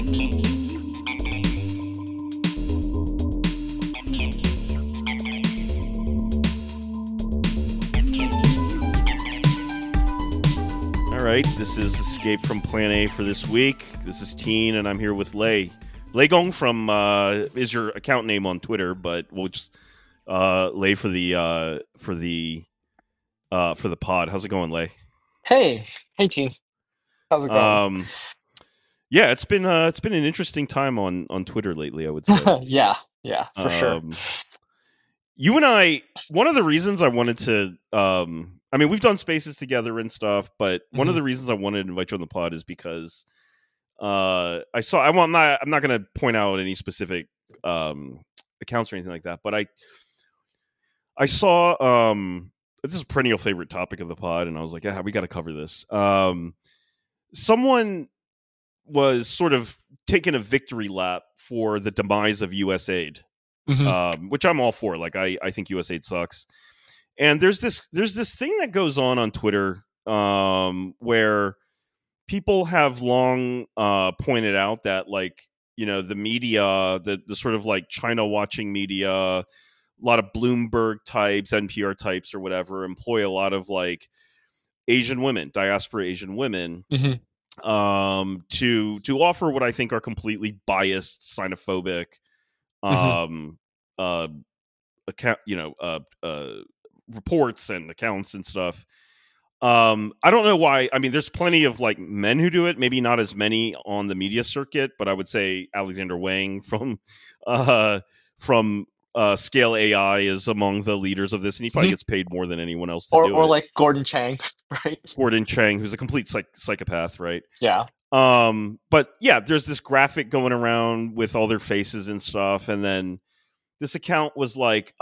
All right, this is Escape from Plan A for this week. This is Teen, and I'm here with Lei. Lei Gong from is your account name on Twitter, but we'll just Lei for the pod. How's it going, Lei? Hey, Teen. How's it going? Yeah, it's been an interesting time on Twitter lately, I would say. Yeah, for sure. You and I, one of the reasons I wanted to, I mean, we've done spaces together and stuff, but one of the reasons I wanted to invite you on the pod is because I'm not going to point out any specific accounts or anything like that, but I saw this is a perennial favorite topic of the pod, and I was like, yeah, we got to cover this. Someone was sort of taking a victory lap for the demise of USAID, which I'm all for. Like, I think USAID sucks. And there's this thing that goes on Twitter where people have long pointed out that, like, you know, the media, the sort of like China watching media, a lot of Bloomberg types, NPR types or whatever, employ a lot of like Asian women, diaspora Asian women, to offer what I think are completely biased, xenophobic, account, reports and accounts and stuff. I don't know why. I mean, there's plenty of like men who do it, maybe not as many on the media circuit, but I would say Alexander Wang from Scale AI is among the leaders of this, and he probably gets paid more than anyone else to do it. Or like Gordon Chang, right? Gordon Chang, who's a complete psychopath, right? Yeah. But yeah, there's this graphic going around with all their faces and stuff, and then this account was like,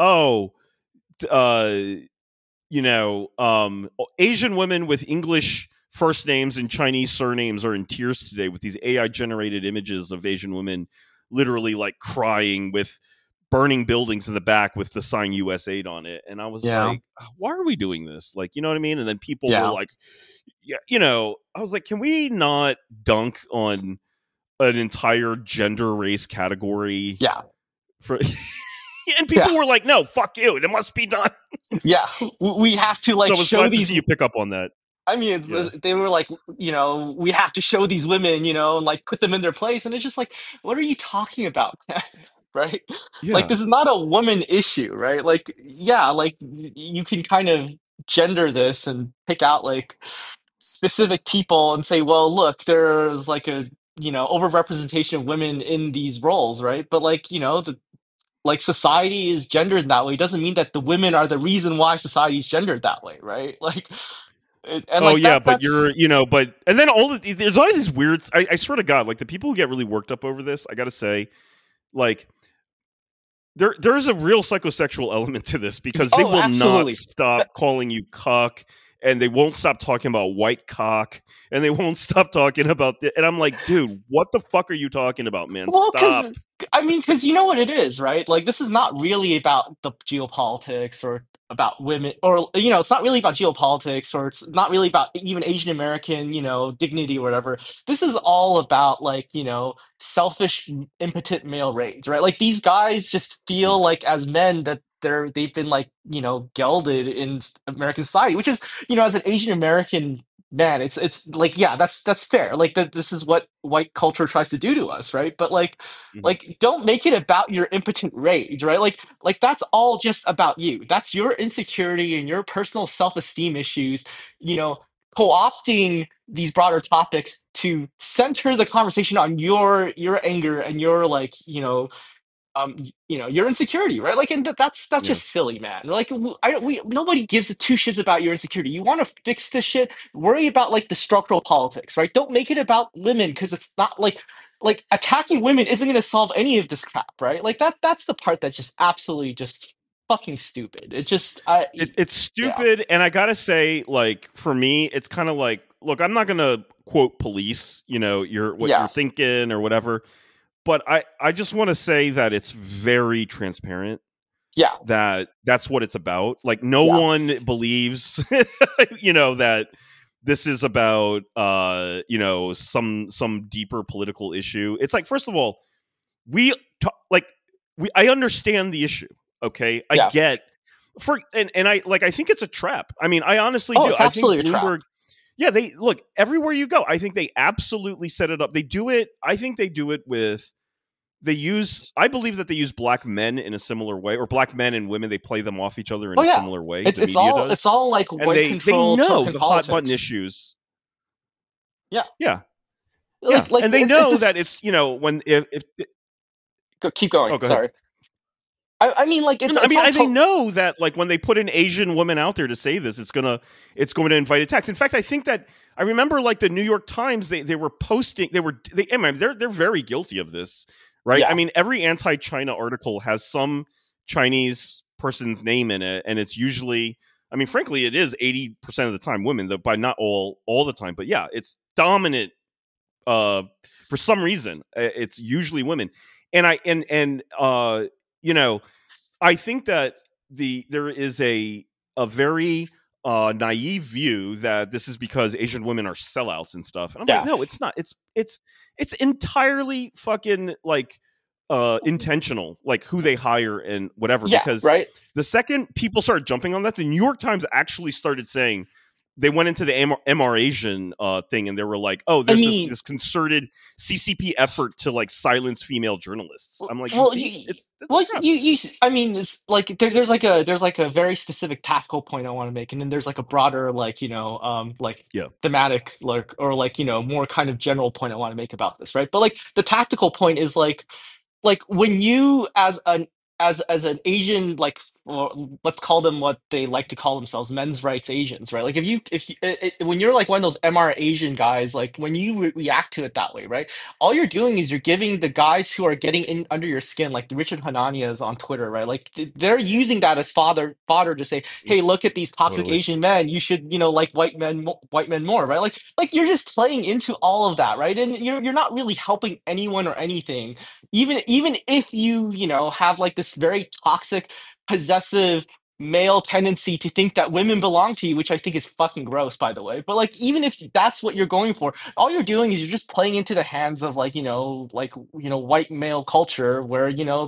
Asian women with English first names and Chinese surnames are in tears today with these AI generated images of Asian women literally like crying with burning buildings in the back with the sign USAID on it. And I was like, why are we doing this? Like, you know what I mean? And then people were like, I was like, can we not dunk on an entire gender race category? Yeah. And people were like, no, fuck you. It must be done. Yeah. We have to like show these. To see you pick up on that. I mean, they were like, we have to show these women, and like put them in their place. And it's just like, what are you talking about? Right? Yeah. Like, this is not a woman issue, right? Like, yeah, like you can kind of gender this and pick out like specific people and say, well, look, there's like a, overrepresentation of women in these roles, right? But like, like society is gendered that way doesn't mean that the women are the reason why society is gendered that way, right? Like, and but and then there's all these weird. I swear to God, like the people who get really worked up over this, I got to say, like there's a real psychosexual element to this because they will not stop calling you cuck, and they won't stop talking about white cock, and they won't stop talking about and I'm like, dude, what the fuck are you talking about, man? Well, Stop. because you know what it is, right? Like, this is not really about the geopolitics or about women, or it's not really about geopolitics, or it's not really about even Asian American, dignity or whatever. This is all about like, selfish, impotent male rage, right? Like, these guys just feel like as men that they've been like, gelded in American society, which is, as an Asian American man, it's like, yeah, that's fair. Like, this is what white culture tries to do to us, right? But like, don't make it about your impotent rage, right? Like that's all just about you. That's your insecurity and your personal self-esteem issues, co-opting these broader topics to center the conversation on your anger and your like, your insecurity, right? Like, and that's just silly, man. Like, nobody gives two shits about your insecurity. You want to fix this shit, worry about like the structural politics, right? Don't make it about women, because it's not like attacking women isn't going to solve any of this crap, right? Like, that's the part that's just absolutely just fucking stupid. It's stupid, and I gotta say, like, for me, it's kind of like, look, I'm not gonna quote police, you're thinking or whatever. But I just want to say that it's very transparent. Yeah. That's what it's about. Like, no one believes, that this is about some deeper political issue. It's like, first of all, we like I understand the issue. Okay, I Yeah. get and I think it's a trap. I mean, I honestly Oh, do. it's I think absolutely a trap. Bloomberg. Yeah, they look everywhere you go. I think they absolutely set it up. They do it. I think they do it with. They use. I believe that they use black men in a similar way, or black men and women. They play them off each other in Oh a yeah, similar way. it's The media does, it's all like and white they control know token the hot button politics. issues. Yeah, Yeah, yeah, like and they know this. that it's when if Keep going. oh, go ahead. Sorry. I mean, like I it's mean, all they know that like when they put an Asian woman out there to say this, it's going to invite attacks. In fact, I think that I remember like the New York Times, they were posting, I mean, they're very guilty of this, right? I yeah. mean, every anti-China article has some Chinese person's name in it, and it's usually, I mean, frankly, it is 80% of the time women, though, by not all the time, but yeah, it's dominant. For some reason, it's usually women, and you know I think that there is a very naive view that this is because Asian women are sellouts and stuff. And I'm like, Yeah. no, it's not. It's entirely fucking like intentional, like who they hire and whatever. Yeah. Because Right. the second people started jumping on that, the New York Times actually started saying they went into the MR Asian thing, and they were like, "Oh, I there's mean, this concerted CCP effort to like silence female journalists." I'm like, "You well, see, it's a well, trap." I mean, it's like there's like a very specific tactical point I want to make, and then there's like a broader, like like Yeah, thematic, like or like more kind of general point I want to make about this, right? But like the tactical point is like when you as an Asian, like, or let's call them what they like to call themselves, men's rights Asians, right? Like if you when you're like one of those MR Asian guys, like when you react to it that way, right? All you're doing is you're giving the guys who are getting in under your skin, like the Richard Hananias on Twitter, right? Like they're using that as fodder to say, hey, look at these toxic totally. Asian men. You should, like white men more, right? Like you're just playing into all of that, right? And you're not really helping anyone or anything, even if you have like this very toxic, possessive male tendency to think that women belong to you, which I think is fucking gross, by the way. But like even if that's what you're going for, all you're doing is you're just playing into the hands of like white male culture, where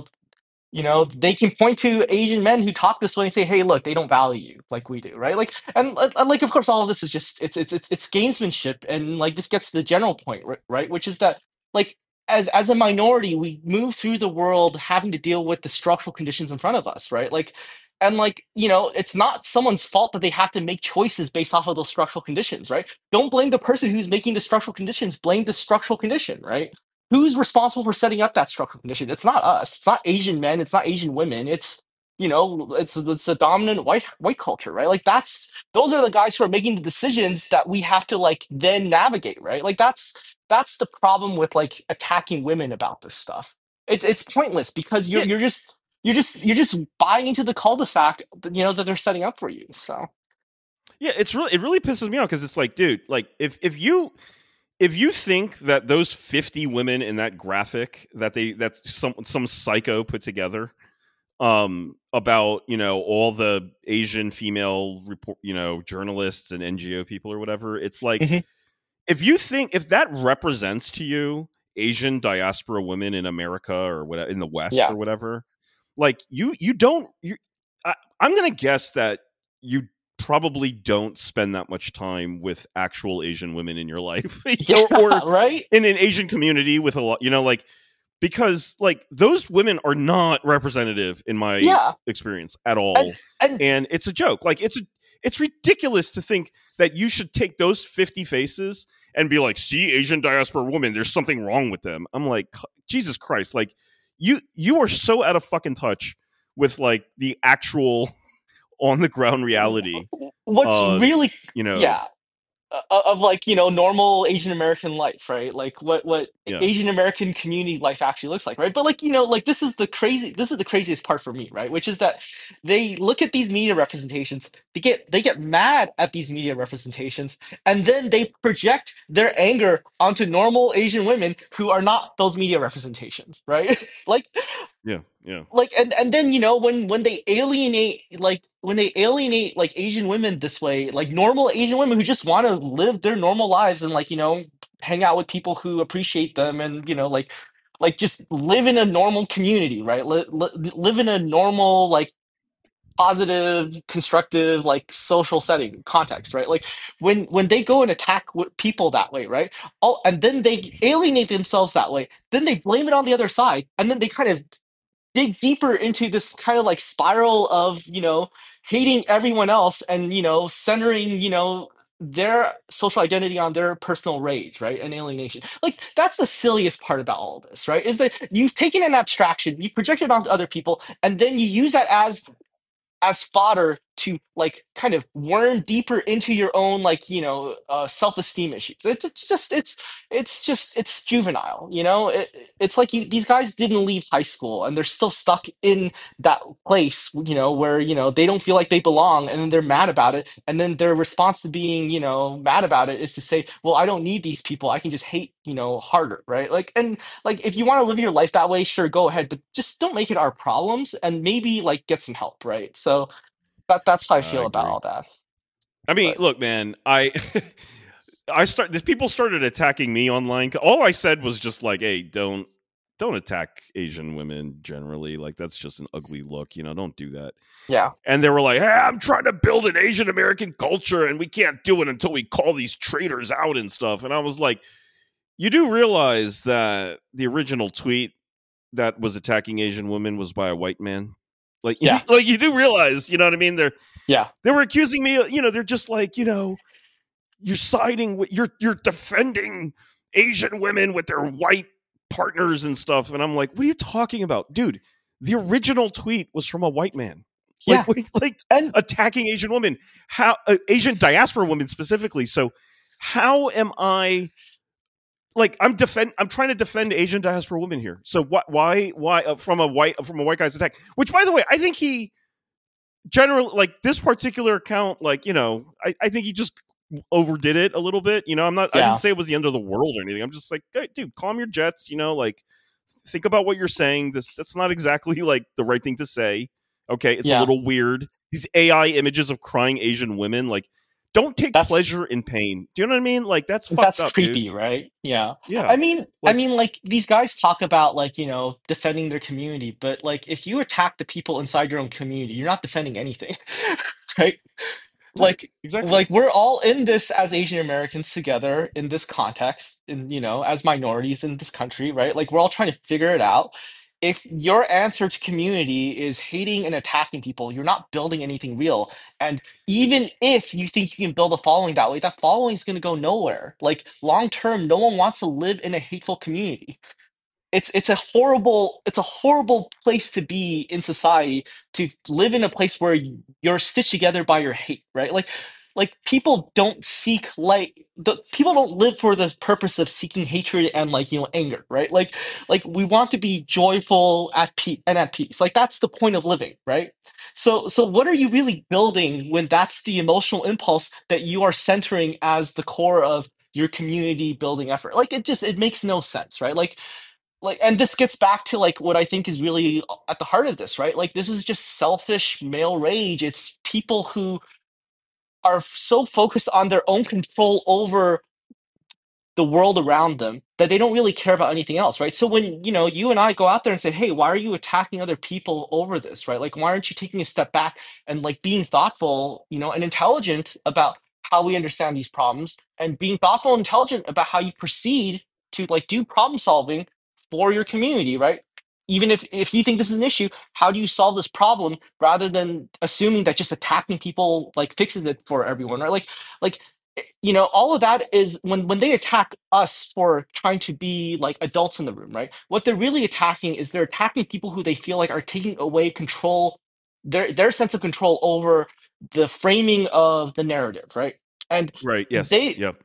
they can point to Asian men who talk this way and say, "Hey, look, they don't value you like we do," right? Like, and like, of course, all of this is just it's gamesmanship, and like this gets to the general point, right? Which is that like as a minority, we move through the world having to deal with the structural conditions in front of us, right? Like, and like it's not someone's fault that they have to make choices based off of those structural conditions, right? Don't blame the person who's making the structural conditions. Blame the structural condition, right? Who's responsible for setting up that structural condition? It's not us. It's not Asian men. It's not Asian women. It's a dominant white culture, right? Like those are the guys who are making the decisions that we have to like then navigate, right? Like that's the problem with like attacking women about this stuff. It's pointless because Yeah, you're just buying into the cul-de-sac that they're setting up for you. So yeah. It really pisses me off because it's like, dude, like if you think that those 50 women in that graphic that some psycho put together about all the Asian female report journalists and NGO people or whatever, it's like Mhm. if that represents to you Asian diaspora women in America or whatever in the West Yeah. or whatever, like you don't I'm gonna guess that you probably don't spend that much time with actual Asian women in your life, Yeah, or right? in an Asian community with a lot, like because like those women are not representative in my Yeah. experience at And all, and and it's a joke. Like it's ridiculous to think that you should take those 50 faces and be like, see, Asian diaspora women, there's something wrong with them. I'm like, Jesus Christ, like you are so out of fucking touch with like the actual on the ground reality what's of really yeah, of like normal Asian American life, right? Like what yeah. Asian American community life actually looks like, right? But like like this is the craziest part for me, right? Which is that they look at these media representations, they get mad at these media representations, and then they project their anger onto normal Asian women who are not those media representations, right? like Yeah, yeah. Like, and then when they alienate, like Asian women this way, like normal Asian women who just want to live their normal lives and like hang out with people who appreciate them, and like just live in a normal community, right? Live in a normal, like positive, constructive, like social setting context, right? Like when they go and attack people that way, right? Oh, and then they alienate themselves that way, then they blame it on the other side, and then they kind of dig deeper into this kind of like spiral of hating everyone else, and centering their social identity on their personal rage, right, and alienation. Like that's the silliest part about all of this, right, is that you've taken an abstraction, you project it onto other people, and then you use that as fodder to like kind of worm deeper into your own, like self-esteem issues. It's juvenile, it's like these guys didn't leave high school and they're still stuck in that place, where they don't feel like they belong, and then they're mad about it, and then their response to being mad about it is to say, well, I don't need these people, I can just hate harder, right? Like, and like if you want to live your life that way, sure, go ahead, but just don't make it our problems, and maybe like get some help, right? So that's how I I feel about agree. all that. I mean, But look, man, these people started attacking me online. All I said was just like, "Hey, don't attack Asian women generally. Like that's just an ugly look, don't do that." yeah, And they were like, "Hey, I'm trying to build an Asian American culture and we can't do it until we call these traitors out and stuff." And I was like, "You do realize that the original tweet that was attacking Asian women was by a white man?" Like, yeah, like you do realize, you know what I mean? yeah. They were accusing me, they're just like, you're siding with you're defending Asian women with their white partners and stuff. And I'm like, what are you talking about? Dude, the original tweet was from a white man. Like Yeah. wait, like And attacking Asian women, how Asian diaspora women specifically. So how am I like I'm trying to defend Asian diaspora women here. So what why from a white guy's attack, which by the way, I think he generally like this particular account, like I think he just overdid it a little bit. I didn't yeah, say it was the end of the world or anything. I'm just like, hey, dude, calm your jets. Like think about what you're saying. That's not exactly like the right thing to say. Okay, it's a yeah. little weird. These AI images of crying Asian women, like, don't take That's pleasure in pain. Do you know what I mean? Like that's fucked that's up, dude. creepy, right? Yeah. I Yeah, mean, I like mean, like these guys talk about like defending their community, but like if you attack the people inside your own community, you're not defending anything, right? right, like exactly. like we're all in this as Asian Americans together in this context, in as minorities in this country, right? Like we're all trying to figure it out. If your answer to community is hating and attacking people, you're not building anything real. And even if you think you can build a following that way, that following is going to go nowhere. Like long term, no one wants to live in a hateful community. It's a horrible place to be in society, to live in a place where you're stitched together by your hate, right? Like people don't seek, like the people don't live for the purpose of seeking hatred and like anger, right? Like we want to be joyful at peace. Like that's the point of living, right? So what are you really building when that's the emotional impulse that you are centering as the core of your community building effort? Like it makes no sense, right? Like, and this gets back to like what I think is really at the heart of this, right? Like this is just selfish male rage. It's people who are so focused on their own control over the world around them that they don't really care about anything else, right? So when you and I go out there and say, hey, why are you attacking other people over this, right? Like why aren't you taking a step back and like being thoughtful, and intelligent about how we understand these problems, and being thoughtful and intelligent about how you proceed to like do problem solving for your community, right? Even if you think this is an issue, how do you solve this problem rather than assuming that just attacking people like fixes it for everyone, right? Like all of that is when they attack us for trying to be like adults in the room, right? What they're really attacking is they're attacking people who they feel like are taking away control, their sense of control over the framing of the narrative, right? And Right. Yes. they Yep.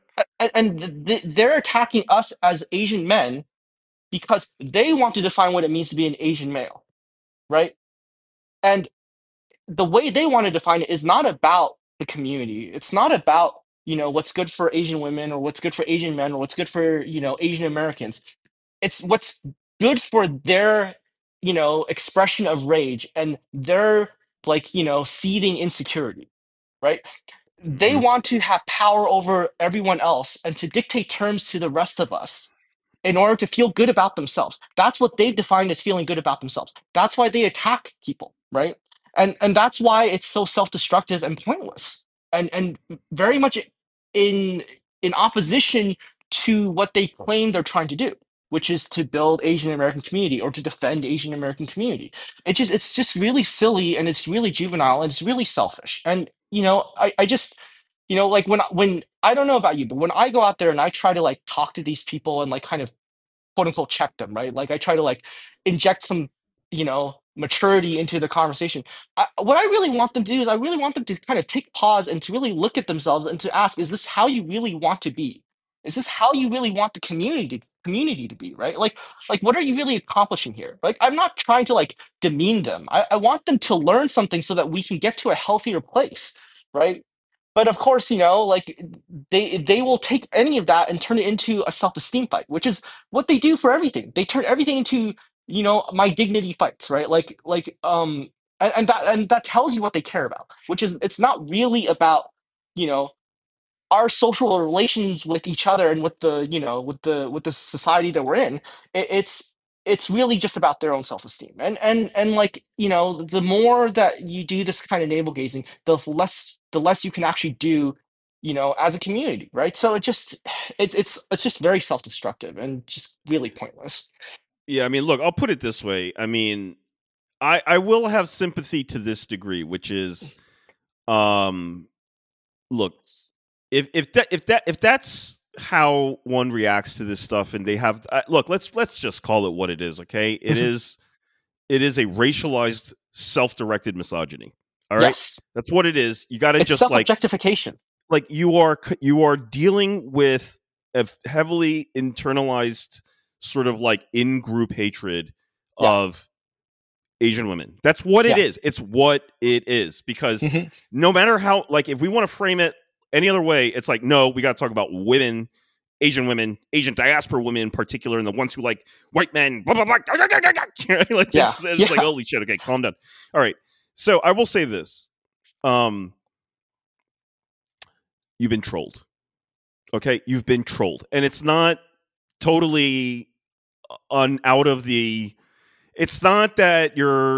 they're attacking us as Asian men because they want to define what it means to be an Asian male, right? And the way they want to define it is not about the community. It's not about what's good for Asian women or what's good for Asian men or what's good for Asian Americans. It's what's good for their expression of rage and their seething insecurity, right? They Mhm. want to have power over everyone else and to dictate terms to the rest of us in order to feel good about themselves. That's what they've defined as feeling good about themselves. That's why they attack people, right? And that's why it's so self-destructive and pointless. And very much in in opposition to what they claim they're trying to do, which is to build Asian American community or to defend Asian American community. It's just really silly and it's really juvenile and it's really selfish. And I just like when I don't know about you, but when I go out there and I try to like talk to these people and like kind of quote unquote check them, right? Like I try to like inject some, maturity into the conversation. What I really want them to do is I really want them to kind of take pause and to really look at themselves and to ask, is this how you really want to be? Is this how you really want the community to be, right? Like what are you really accomplishing here? Like I'm not trying to like demean them. I want them to learn something so that we can get to a healthier place, right? But of course, like they will take any of that and turn it into a self-esteem fight, which is what they do for everything. They turn everything into, my dignity fights, right? And that tells you what they care about, which is it's not really about, you know, our social relations with each other and with the, with the society that we're in. It's really just about their own self-esteem. And like, the more that you do this kind of navel gazing, the less you can actually do, as a community, right? So it's just very self-destructive and just really pointless. Yeah, I mean, look, I'll put it this way. I mean, I will have sympathy to this degree, which is, um, look, if that's how one reacts to this stuff, and they have look, let's just call it what it is. Okay, it is a racialized, self-directed misogyny. All right, Yes, that's what it is. You got to it's just self-objectification. like you are dealing with a heavily internalized sort of like in-group hatred Yeah, of Asian women. That's what it yeah. is. It's what it is. Because Hmm. no matter how, like, if we want to frame it any other way, it's like, no, we got to talk about women, Asian diaspora women in particular, and the ones who like white men, blah, blah, blah. Like, Yeah, it's like, yeah. holy shit. Okay, calm down. All right. So I will say this. Um, you've been trolled. Okay. You've been trolled. And it's not totally out of the, it's not that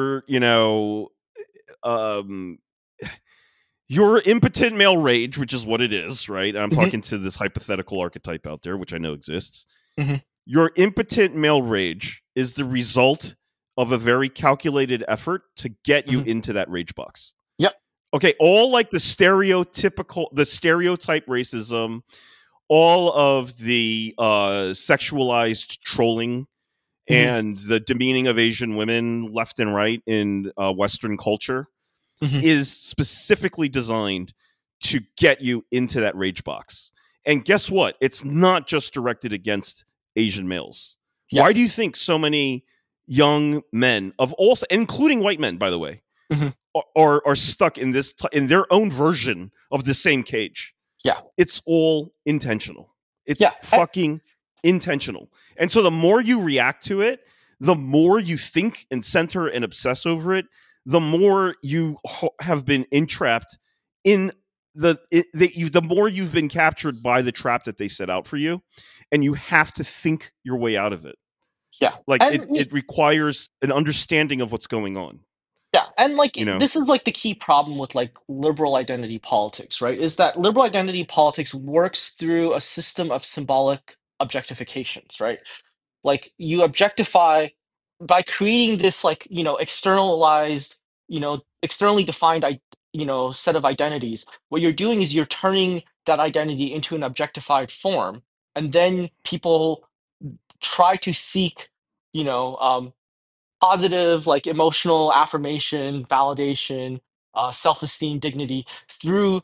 um, your impotent male rage, which is what it is, right? I'm Hmm. talking to this hypothetical archetype out there, which I know exists. Hmm. Your impotent male rage is the result of a very calculated effort to get you Hmm. into that rage box. Yep. Okay, all like the stereotype racism, all of the sexualized trolling Hmm. and the demeaning of Asian women left and right in Western culture Hmm. is specifically designed to get you into that rage box. And guess what? It's not just directed against Asian males. Yeah. Why do you think so many young men of all, including white men, by the way, Hmm. are stuck in in their own version of the same cage? Yeah. It's all intentional. It's Yeah. fucking intentional. And so the more you react to it, the more you think and center and obsess over it, the more you have been entrapped in the more you've been captured by the trap that they set out for you, and you have to think your way out of it. Yeah. Like And it requires an understanding of what's going on. yeah, and like You know, this is like the key problem with like liberal identity politics, right? Is that liberal identity politics works through a system of symbolic objectifications, right? Like you objectify by creating this like, externalized, externally defined set of identities. What you're doing is you're turning that identity into an objectified form, and then people try to seek, you know, um, positive, like emotional affirmation, validation, self-esteem, dignity through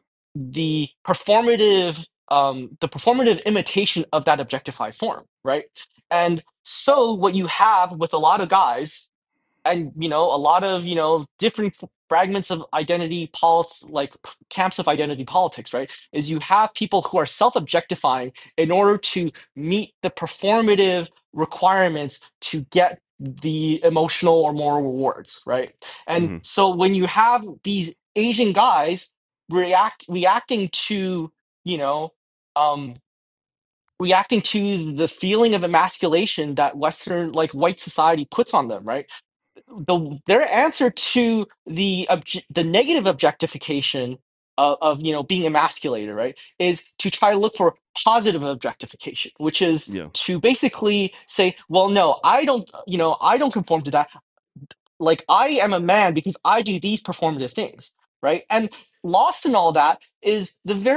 the performative imitation of that objectified form, right? And so what you have with a lot of guys and a lot of different fragments of camps of identity politics, right, is you have people who are self-objectifying in order to meet the performative requirements to get the emotional or moral rewards, right? And Hmm. so when you have these Asian guys reacting to, you know, um, reacting to the feeling of emasculation that Western, like white society, puts on them, right? Their answer to the negative objectification of being emasculated, right, is to try to look for positive objectification, which is Yeah. to basically say, well, no, I don't conform to that. Like, I am a man because I do these performative things, right? And lost in all that is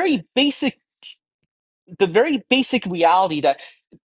the very basic reality that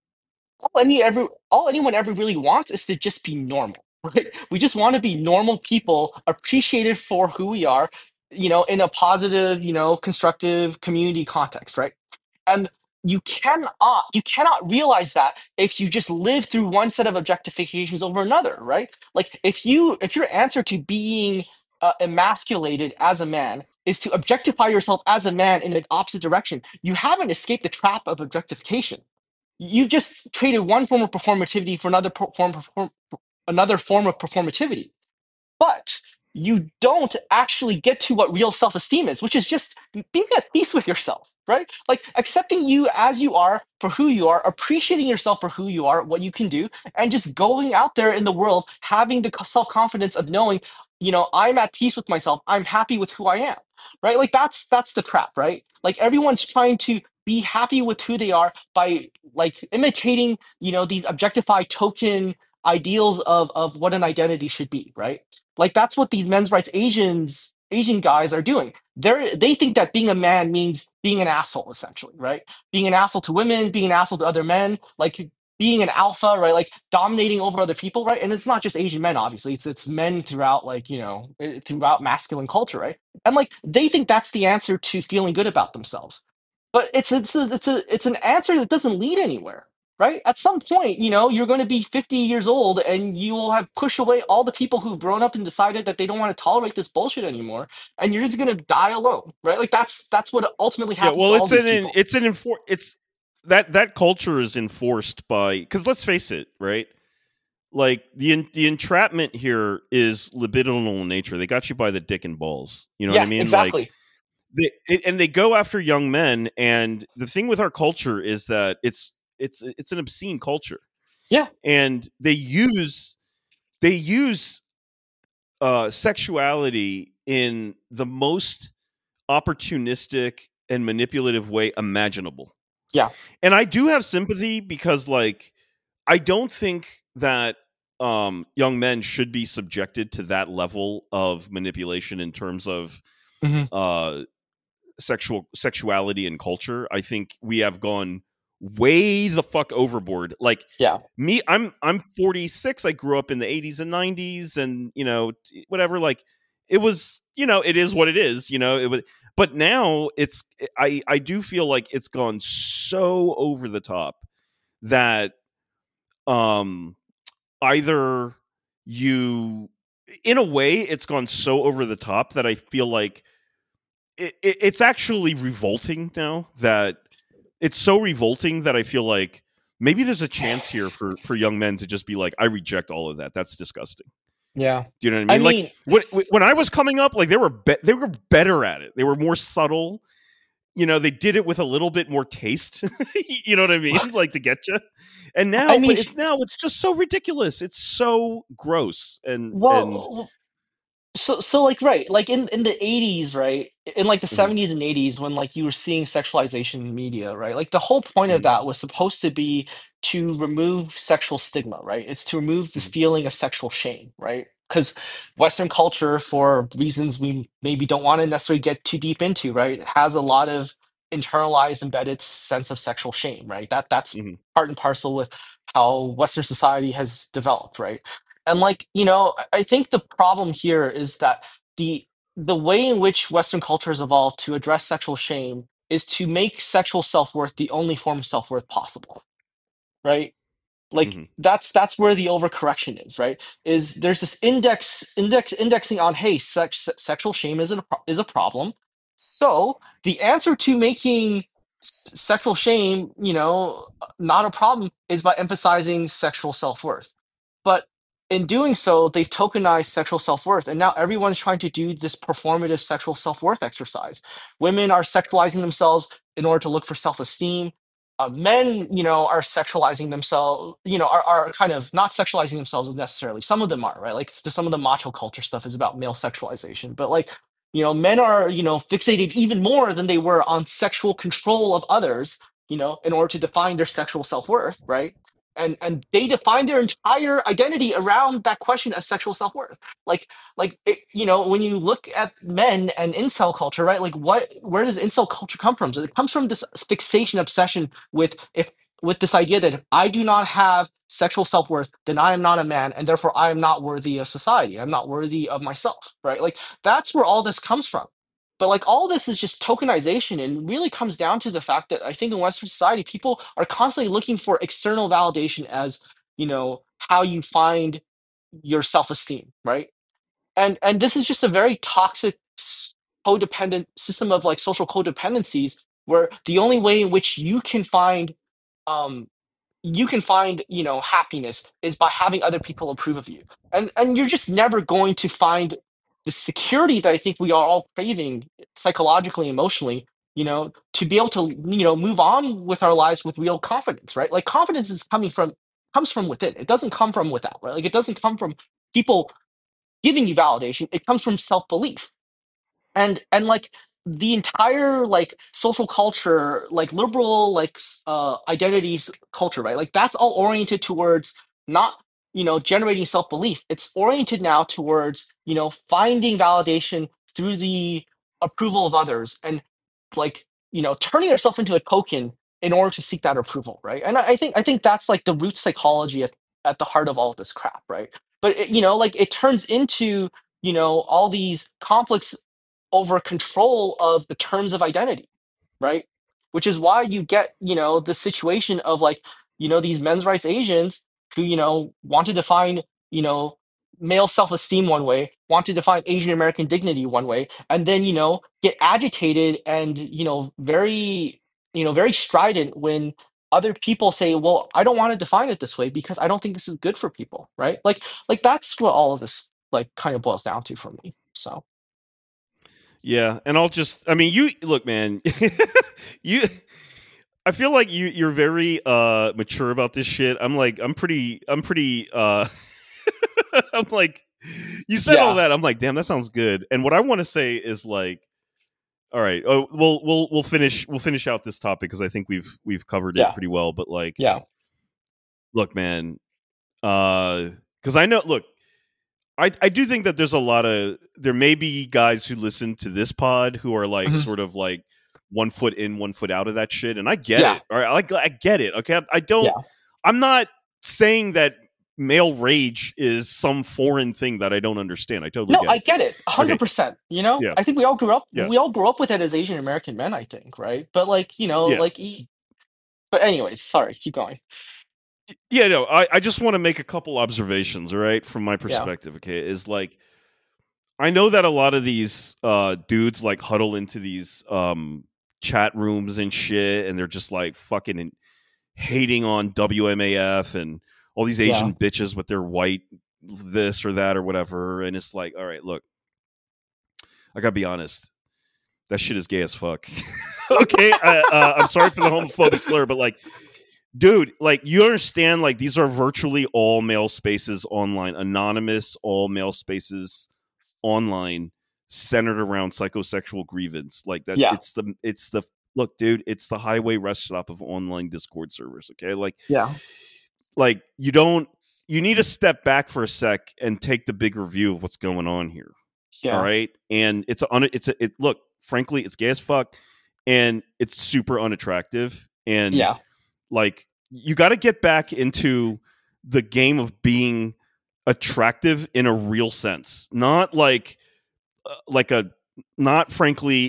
all anyone ever really wants is to just be normal, right? We just want to be normal people, appreciated for who we are, in a positive, constructive community context, right? And you cannot realize that if you just live through one set of objectifications over another, right? Like, if your answer to being emasculated as a man is to objectify yourself as a man in an opposite direction, you haven't escaped the trap of objectification. You've just traded one form of performativity for another form of performativity. But you don't actually get to what real self-esteem is, which is just being at peace with yourself, right? Like, accepting you as you are for who you are, appreciating yourself for who you are, what you can do, and just going out there in the world, having the self-confidence of knowing, I'm at peace with myself. I'm happy with who I am, right? Like, that's the trap, right? Like, everyone's trying to be happy with who they are by, like, imitating, the objectified token ideals of what an identity should be, right? Like, that's what these men's rights Asian guys are doing. They think that being a man means being an asshole, essentially, right? Being an asshole to women, being an asshole to other men, like being an alpha, right? Like dominating over other people, right? And it's not just Asian men, obviously. It's men throughout, like, throughout masculine culture, right? And like, they think that's the answer to feeling good about themselves. But it's an answer that doesn't lead anywhere, right? At some point, you're going to be 50 years old and you will have pushed away all the people who've grown up and decided that they don't want to tolerate this bullshit anymore, and you're just going to die alone, right? Like, that's what ultimately Yeah. happens to Well, all these people. it's that culture is enforced by, because let's face it, right? Like the entrapment here is libidinal in nature. They got you by the dick and balls. You know what I Yeah, mean? Like exactly. and they go after young men. And the thing with our culture is that it's an obscene culture, Yeah, and they use sexuality in the most opportunistic and manipulative way imaginable. yeah, And I do have sympathy because, like, I don't think that young men should be subjected to that level of manipulation in terms of hmm, uh, sexuality and culture. I think we have gone way the fuck overboard. Like yeah. me, I'm 46. I grew up in the 80s and 90s, and whatever. Like it was, it is what it is. It was, but now I do feel like it's gone so over the top that um either you in a way it's gone so over the top that I feel like it's actually revolting now. That it's so revolting that I feel like maybe there's a chance here for young men to just be like, I reject all of that. That's disgusting. Yeah. Do you know what I I mean? Like mean, when I was coming up, like they were better at it. They were more subtle. They did it with a little bit more taste. You know what I mean? Like to get you. And I now, mean, but it's just so ridiculous. It's so gross. And well, so like, right, like in the 80s, right, in like the mhm, 70s and 80s, when like you were seeing sexualization in media, right, like the whole point of mhm, that was supposed to be to remove sexual stigma, right? It's to remove this mhm, feeling of sexual shame, right? Because Western culture, for reasons we maybe don't want to necessarily get too deep into, right, has a lot of internalized embedded sense of sexual shame, right? That's mhm, part and parcel with how Western society has developed, right? And like, I think the problem here is that the the way in which Western culture has evolved to address sexual shame is to make sexual self-worth the only form of self-worth possible, right? Like, mhm. that's where the overcorrection is, right? Is there's this indexing on, hey, sexual shame is a problem. So the answer to making sexual shame, not a problem, is by emphasizing sexual self-worth. But in doing so, they've tokenized sexual self-worth, and now everyone's trying to do this performative sexual self-worth exercise. Women are sexualizing themselves in order to look for self-esteem. Men, are sexualizing themselves, are kind of not sexualizing themselves necessarily. Some of them are, right? Like some of the macho culture stuff is about male sexualization, but like, men are, fixated even more than they were on sexual control of others, in order to define their sexual self-worth, right? And they define their entire identity around that question of sexual self-worth. When you look at men and incel culture, right? Like where does incel culture come from? So it comes from this fixation obsession with this idea that if I do not have sexual self-worth, then I am not a man, and therefore I am not worthy of society. I'm not worthy of myself, right? Like that's where all this comes from. But like all this is just tokenization and really comes down to the fact that I think in Western society, people are constantly looking for external validation as, how you find your self-esteem, right? And this is just a very toxic codependent system of like social codependencies where the only way in which um you can find happiness is by having other people approve of you, and you're just never going to find the security that I think we are all craving psychologically, emotionally, to be able to move on with our lives with real confidence, right? Like confidence is comes from within. It doesn't come from without, right? Like it doesn't come from people giving you validation. It comes from self-belief. And like the entire like social culture, like liberal identities culture, right? Like that's all oriented towards not generating self-belief. It's oriented now towards finding validation through the approval of others, and like turning yourself into a token in order to seek that approval, right? And I think that's like the root psychology at the heart of all of this crap, right? But like it turns into all these conflicts over control of the terms of identity, right? Which is why you get, the situation of like, these men's rights Asians who, want to define, you know, male self-esteem one way, want to define Asian American dignity one way, and then, get agitated and, very strident when other people say, well, I don't want to define it this way because I don't think this is good for people, right? Like that's what all of this like kind of boils down to for me. So Yeah, and I mean, you look, man. you I feel like you're very mature about this shit. I'm pretty I'm like, you said all yeah. that. I'm like, damn, that sounds good. And what I want to say is like, all right, we'll finish out this topic because I think we've covered it Yeah. pretty well. But like, Yeah. look, man, because I know, look, I do think that there may be guys who listen to this pod who are like Mhm. sort of like 1 foot in, 1 foot out of that shit, and I get Yeah. it. All right, I get it. Okay, Yeah. I'm not saying that male rage is some foreign thing that I don't understand. I totally No, get I it. get it. Okay, 100%. yeah, I think yeah, we all grew up with it as Asian American men, I think, right? But like, yeah, but anyways, sorry, keep going. yeah. No, I just want to make a couple observations. All right, from my Yeah. perspective. Okay, is like I know that a lot of these dudes like huddle into these chat rooms and shit, and they're just like fucking hating on WMAF and all these Yeah. Asian bitches with their white this or that or whatever. And it's like, all right, look, I gotta be honest, that shit is gay as fuck. Okay, I'm sorry for the homophobic slur, but like, dude, like you understand, like these are virtually all male spaces online, anonymous, all male spaces online centered around psychosexual grievance like that. Yeah. It's the look, dude, it's the highway rest stop of online Discord servers. Okay, Yeah. like you need to step back for a sec and take the bigger view of what's going on here. All Yeah. right, and look, frankly, it's gay as fuck, and it's super unattractive, and Yeah. like you got to get back into the game of being attractive in a real sense, not like a not frankly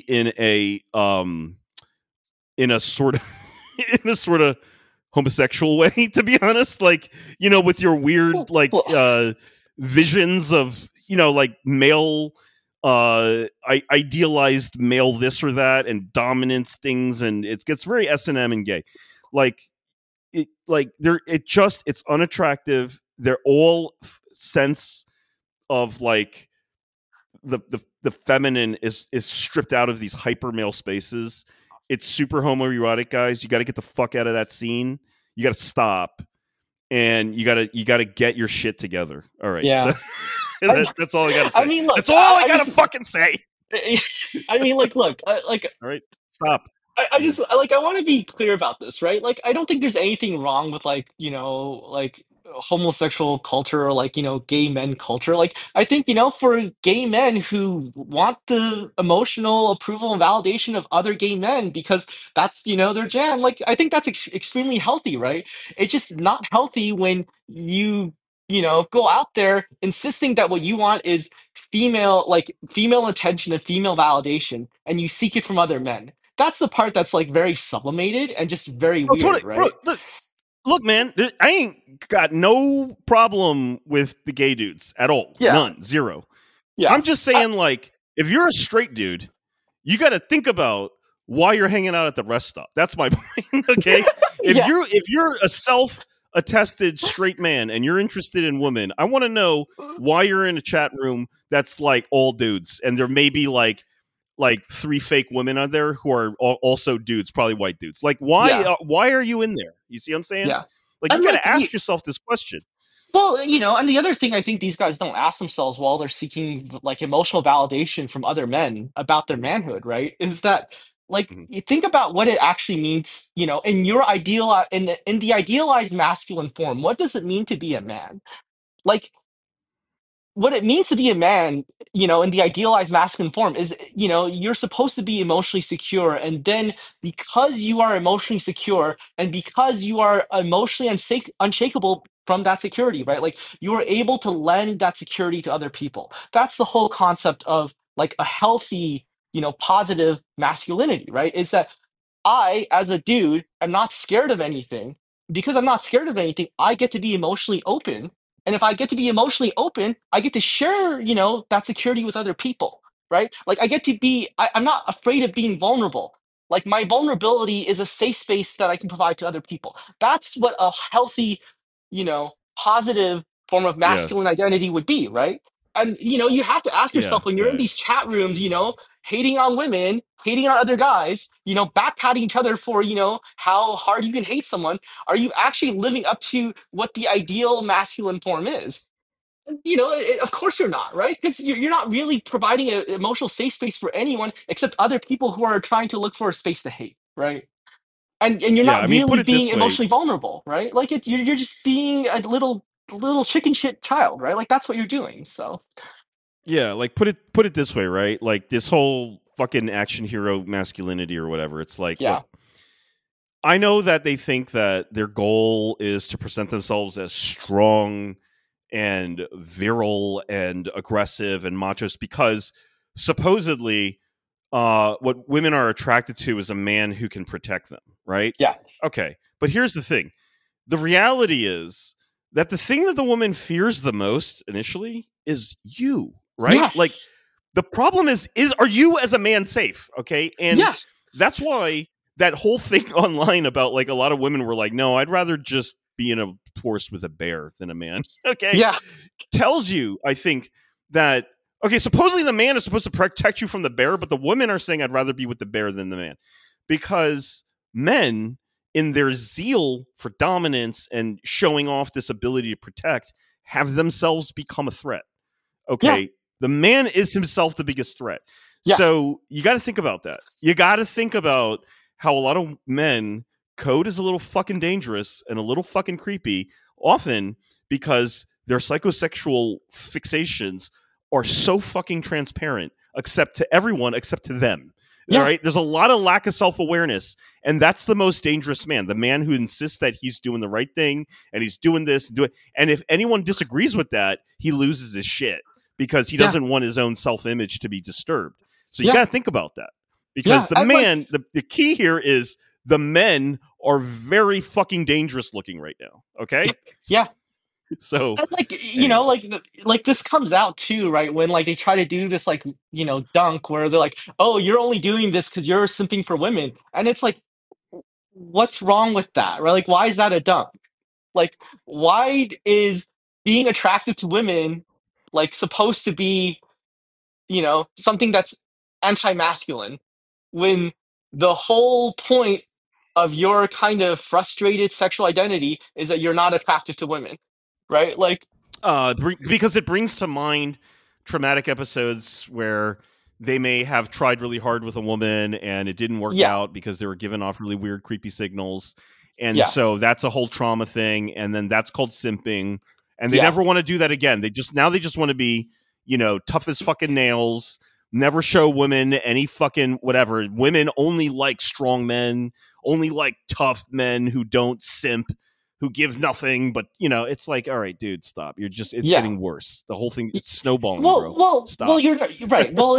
in a sort of in a sort of homosexual way, to be honest, like with your weird like Well, visions of like male idealized male this or that and dominance things, and it gets very S&M and gay, like it's unattractive. They're all sense of like the feminine is stripped out of these hyper male spaces. It's super homoerotic, guys. You got to get the fuck out of that scene. You got to stop, and you gotta get your shit together. All right, so Yeah. I, that's all I gotta I say. mean, look, That's all I gotta fucking say. I mean, like, look, like, All right, stop. I Yeah. just like, I want to be clear about this, right? Like, I don't think there's anything wrong with, like, like homosexual culture or, like, gay men culture. Like, I think, for gay men who want the emotional approval and validation of other gay men because that's, their jam, like, I think that's extremely healthy, right? It's just not healthy when go out there insisting that what you want is female attention and female validation, and you seek it from other men. That's the part that's like very sublimated and just very Oh, weird, totally, bro. right? Look, man. I ain't got no problem with the gay dudes at all. Yeah, None, zero. yeah, I'm just I, saying, like, if you're a straight dude, you got to think about why you're hanging out at the rest stop. That's my point. Okay, yeah, if you're a self attested straight man and you're interested in women, I want to know why you're in a chat room that's like all dudes, and there may be like three fake women on there who are also dudes, probably white dudes. Like, yeah, why are you in there? You see what I'm saying? yeah. Like, you And got like, to ask yourself this question. well, and the other thing I think these guys don't ask themselves while they're seeking like emotional validation from other men about their manhood, right? Is that like Mhm. you think about what it actually means, in your in the idealized masculine form, what does it mean to be a man? Like what it means to be a man, in the idealized masculine form is, you're supposed to be emotionally secure. And then because you are emotionally secure and because you are emotionally unshakable from that security, right? Like you are able to lend that security to other people. That's the whole concept of like a healthy, positive masculinity, right? Is that I, as a dude, am not scared of anything. Because I'm not scared of anything, I get to be emotionally open. And if I get to be emotionally open, I get to share, that security with other people, right? Like I get to I'm not afraid of being vulnerable. Like my vulnerability is a safe space that I can provide to other people. That's what a healthy, positive form of Yeah, masculine identity would be, right? And you have to ask yeah, yourself when you're in yeah, these chat rooms, hating on women, hating on other guys, backpatting each other for, how hard you can hate someone. Are you actually living up to what the ideal masculine form is? Of course you're not, right? Because you're not really providing an emotional safe space for anyone except other people who are trying to look for a space to hate, right? And you're yeah. not I mean, put really it being this way. emotionally vulnerable, right? Like you're just being a little chicken shit child, right? Like that's what you're doing. So Yeah, like put it this way, right? Like this whole fucking action hero masculinity or whatever. It's like, look, yeah, I know that they think that their goal is to present themselves as strong and virile and aggressive and machos because supposedly what women are attracted to is a man who can protect them, right? yeah, Okay. But here's the thing. The reality is that the thing that the woman fears the most initially is you, right? Like yes, the problem is are you as a man safe? Okay. And yes, that's why that whole thing online about like a lot of women were like, no, I'd rather just be in a forest with a bear than a man. Okay. yeah, Tells you, I think, that okay, supposedly the man is supposed to protect you from the bear, but the women are saying I'd rather be with the bear than the man. Because men, in their zeal for dominance and showing off this ability to protect, have themselves become a threat. yeah, Okay. The man is himself the biggest threat. yeah, So you got to think about that. You got to think about how a lot of men code is a little fucking dangerous and a little fucking creepy, often because their psychosexual fixations are so fucking transparent, except to everyone, except to them. All yeah, right. There's a lot of lack of self awareness. And that's the most dangerous man, the man who insists that he's doing the right thing and he's doing this and doing. And if anyone disagrees with that, he loses his shit because he yeah, doesn't want his own self image to be disturbed. So you yeah, got to think about that because yeah. the And like, man, the key here is the men are very fucking dangerous looking right now. Okay. yeah. So And like anyway, like this comes out too, right? When like they try to do this like dunk where they're like, "Oh, you're only doing this because you're simping for women," and it's like, what's wrong with that, right? Like, why is that a dunk? Like, why is being attracted to women like supposed to be, something that's anti-masculine when the whole point of your kind of frustrated sexual identity is that you're not attractive to women, right? Like, because it brings to mind traumatic episodes where they may have tried really hard with a woman and it didn't work yeah, out because they were giving off really weird, creepy signals. And yeah, so that's a whole trauma thing. And then that's called simping. And they yeah, never want to do that again. They just want to be, tough as fucking nails, never show women any fucking whatever. Women only like strong men, only like tough men who don't simp, who give nothing, but it's like, all right, dude, stop. It's yeah. getting worse. The whole thing, it's snowballing, Well, bro. well, well, Stop. you're right. Well,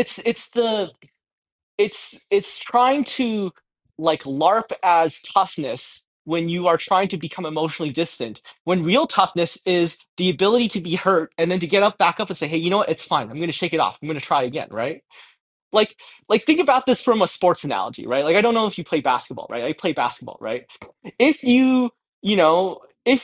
it's trying to like LARP as toughness when you are trying to become emotionally distant. When real toughness is the ability to be hurt and then to get up, back up, and say, "Hey, you know what? It's fine. I'm going to shake it off. I'm going to try again." Right? like think about this from a sports analogy, right? Like I don't know if you play basketball, right? I play basketball, right? If you, you know,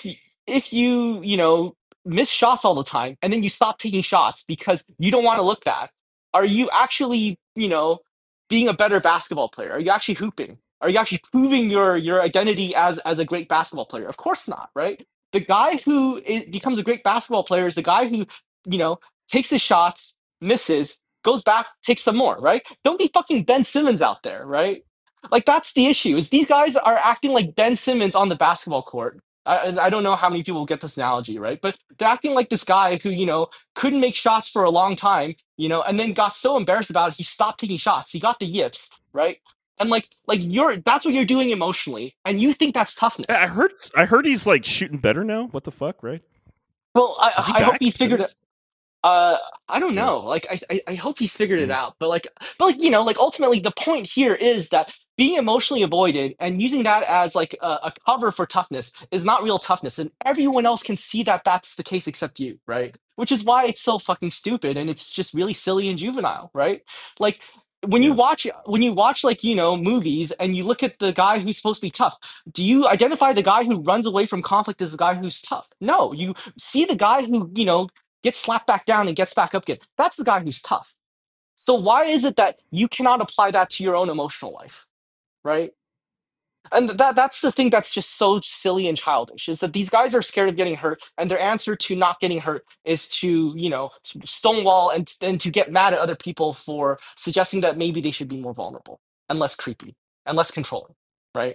if you, miss shots all the time and then you stop taking shots because you don't want to look bad, are you actually, being a better basketball player? Are you actually hooping? Are you actually proving your identity as a great basketball player? Of course not, right? The guy who becomes a great basketball player is the guy who, you know, takes his shots, misses, goes back, takes some more, right? Don't be fucking Ben Simmons out there, right? Like that's the issue. Is these guys are acting like Ben Simmons on the basketball court. I don't know how many people get this analogy, right? But they're acting like this guy who, couldn't make shots for a long time, and then got so embarrassed about it, he stopped taking shots. He got the yips, right? And like you're that's what you're doing emotionally, and you think that's I toughness. heard. I heard he's like shooting better now. What the fuck, right? Well, Is he I hope back? he figured it. Simmons? I don't Yeah. know. Like, I hope he's figured it Mm. out. But like ultimately, the point here is that being emotionally avoided and using that as like a cover for toughness is not real toughness, and everyone else can see that that's the case except you, right? Which is why it's so fucking stupid and it's just really silly and juvenile, right? Like Yeah. when you watch like movies and you look at the guy who's supposed to be tough, do you identify the guy who runs away from conflict as the guy who's tough? No, you see the guy who gets slapped back down and gets back up again. That's the guy who's tough. So why is it that you cannot apply that to your own emotional life, right? And that's the thing that's just so silly and childish is that these guys are scared of getting hurt, and their answer to not getting hurt is to stonewall and to get mad at other people for suggesting that maybe they should be more vulnerable and less creepy and less controlling, right?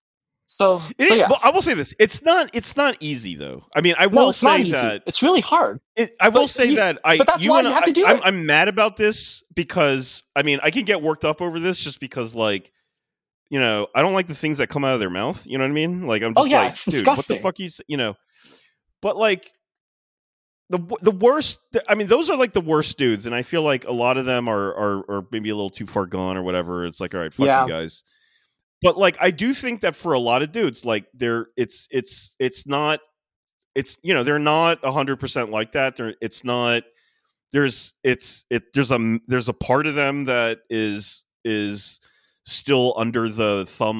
So yeah, Well, I will say this: it's not. It's not easy though. I mean, I no, will it's not say easy. that It's really hard, I will but say that but that's you why and you have to do I'm, it. I'm mad about this because I mean I can get worked up over this just because like I don't like the things that come out of their mouth. You know what I mean? Like I'm Oh just yeah, like, it's dude, what the disgusting. fuck But like the worst. I mean, those are like the worst dudes, and I feel like a lot of them are maybe a little too far gone or whatever. It's like, all right, fuck you Yeah, guys. But like I do think that for a lot of dudes, like it's not they're not 100% like that. It's not there's a part of them that is still under the thumb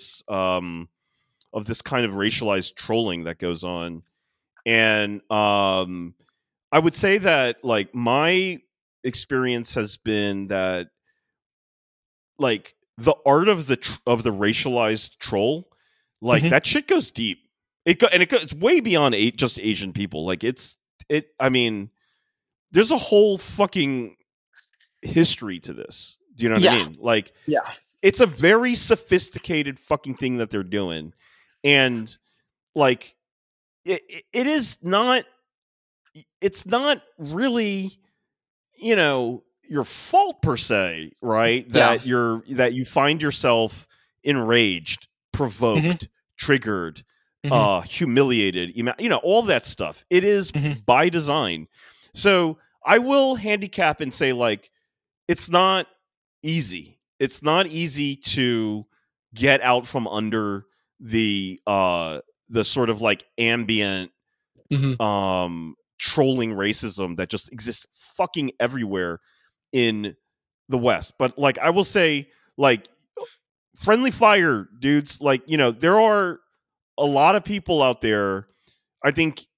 of this kind of racialized trolling that goes on. And I would say that like my experience has been that like the art of the racialized troll, like hmm that shit goes deep. It's way beyond just Asian people. Like I mean, there's a whole fucking history to this. Do you know what I yeah, mean? Like yeah, it's a very sophisticated fucking thing that they're doing. And like it is not it's not really, your fault per se, right? yeah. That you find yourself enraged, hmm provoked, triggered, hmm humiliated, all that stuff. It is hmm by design. So I will handicap and say like it's not easy. It's not easy to get out from under the sort of like ambient hmm trolling racism that just exists fucking everywhere in the West. But like I will say, like friendly fire dudes, like there are a lot of people out there. I think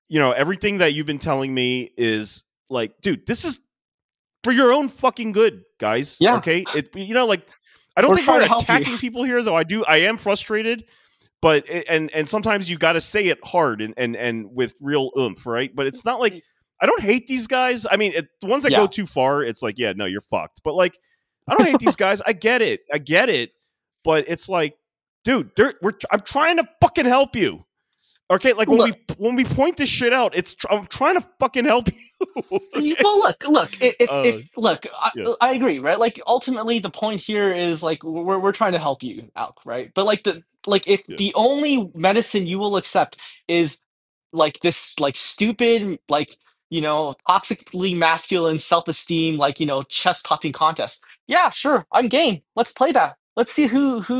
everything that you've been telling me is like, dude, this is for your own fucking good, guys. Yeah, Okay, like I don't we're think trying we're to help you. attacking people here, though. I am frustrated, but and sometimes you got to say it hard and with real oomph, right? But it's not like I don't hate these guys. I mean, the ones that go Yeah. too far, it's like, yeah, no, you're fucked. But like, I don't hate these guys. I get it. But it's like, dude, I'm trying to fucking help you. Okay, like when Look, we point this shit out, I'm trying to fucking help you. Okay. well, look. Uh, If look, yeah, I agree, right? Like ultimately, the point here is like we're trying to help you out, right? But like if yeah. the only medicine you will accept is like this like stupid like toxically masculine self-esteem like chest puffing contest, yeah, sure, I'm game, let's play that. Let's see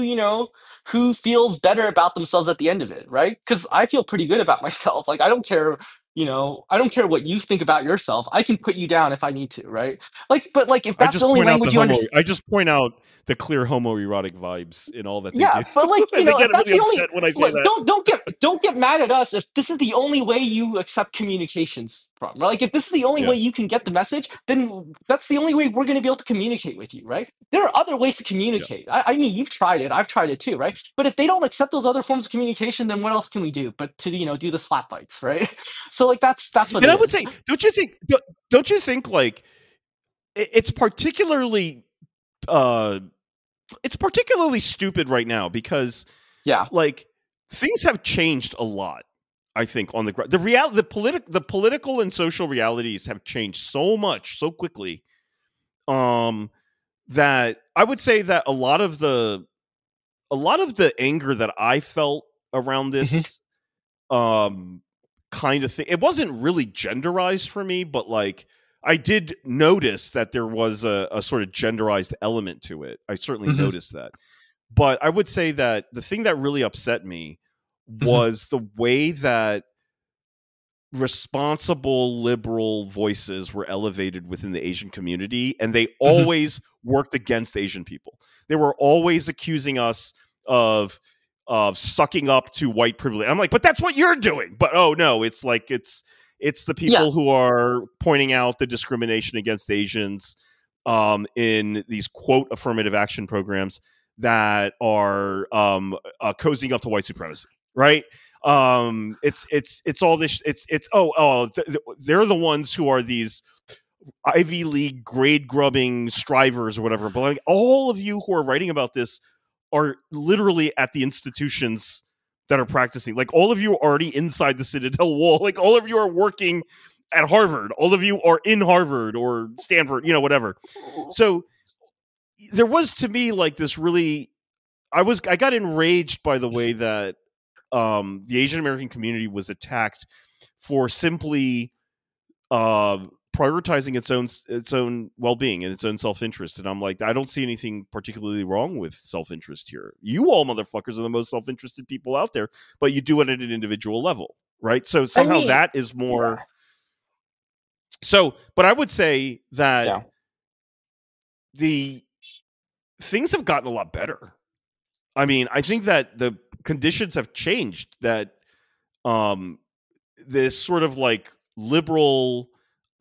who feels better about themselves at the end of it, right? Because I feel pretty good about myself. Like I don't care what you think about yourself. I can put you down if I need to, right? Like, but like if I that's the just only point out the language you understand. I just point out the clear homoerotic vibes in all that they Yeah, do, but like, and they if get that's really the only upset when I say look, that. don't get mad at us if this is the only way you accept communications from, right? Like if this is the only Yeah, way you can get the message, then that's the only way we're gonna be able to communicate with you, right? There are other ways to yeah. communicate. I mean, you've tried it, I've tried it too, right? But if they don't accept those other forms of communication, then what else can we do but to do the slap fights, right? So like that's what And it I would is. say, don't you think like it's particularly uh it's particularly stupid right now because Yeah. like things have changed a lot. I think on the political and social realities have changed so much so quickly. Um, that I would say that a lot of the anger that I felt around Hmm. this um kind of thing, it wasn't really genderized for me, but like I did notice that there was a sort of genderized element to it. I certainly Hmm. noticed that. But I would say that the thing that really upset me Hmm. was the way that responsible liberal voices were elevated within the Asian community, and they Hmm. always worked against Asian people. They were always accusing us of sucking up to white privilege. I'm like, but that's what you're doing. But oh no, it's like it's the Yeah. people who are pointing out the discrimination against Asians in these quote affirmative action programs that are cozying up to white supremacy, right? It's all this, it's they're the ones who are these Ivy League grade grubbing strivers or whatever. But like all of you who are writing about this are literally at the institutions that are practicing. Like all of you are already inside the Citadel wall. Like all of you are working at Harvard. All of you are in Harvard or Stanford, whatever. So there was, to me, like this really, I got enraged by the way that the Asian American community was attacked for simply uh, prioritizing its own well being and its own self interest. And I'm like, I don't see anything particularly wrong with self interest here. You all motherfuckers are the most self interested people out there, but you do it at an individual level, right? So I somehow mean, that is more. yeah. So, but I would say that Yeah. the things have gotten a lot better. I mean, I think that the conditions have changed. That um, this sort of like liberal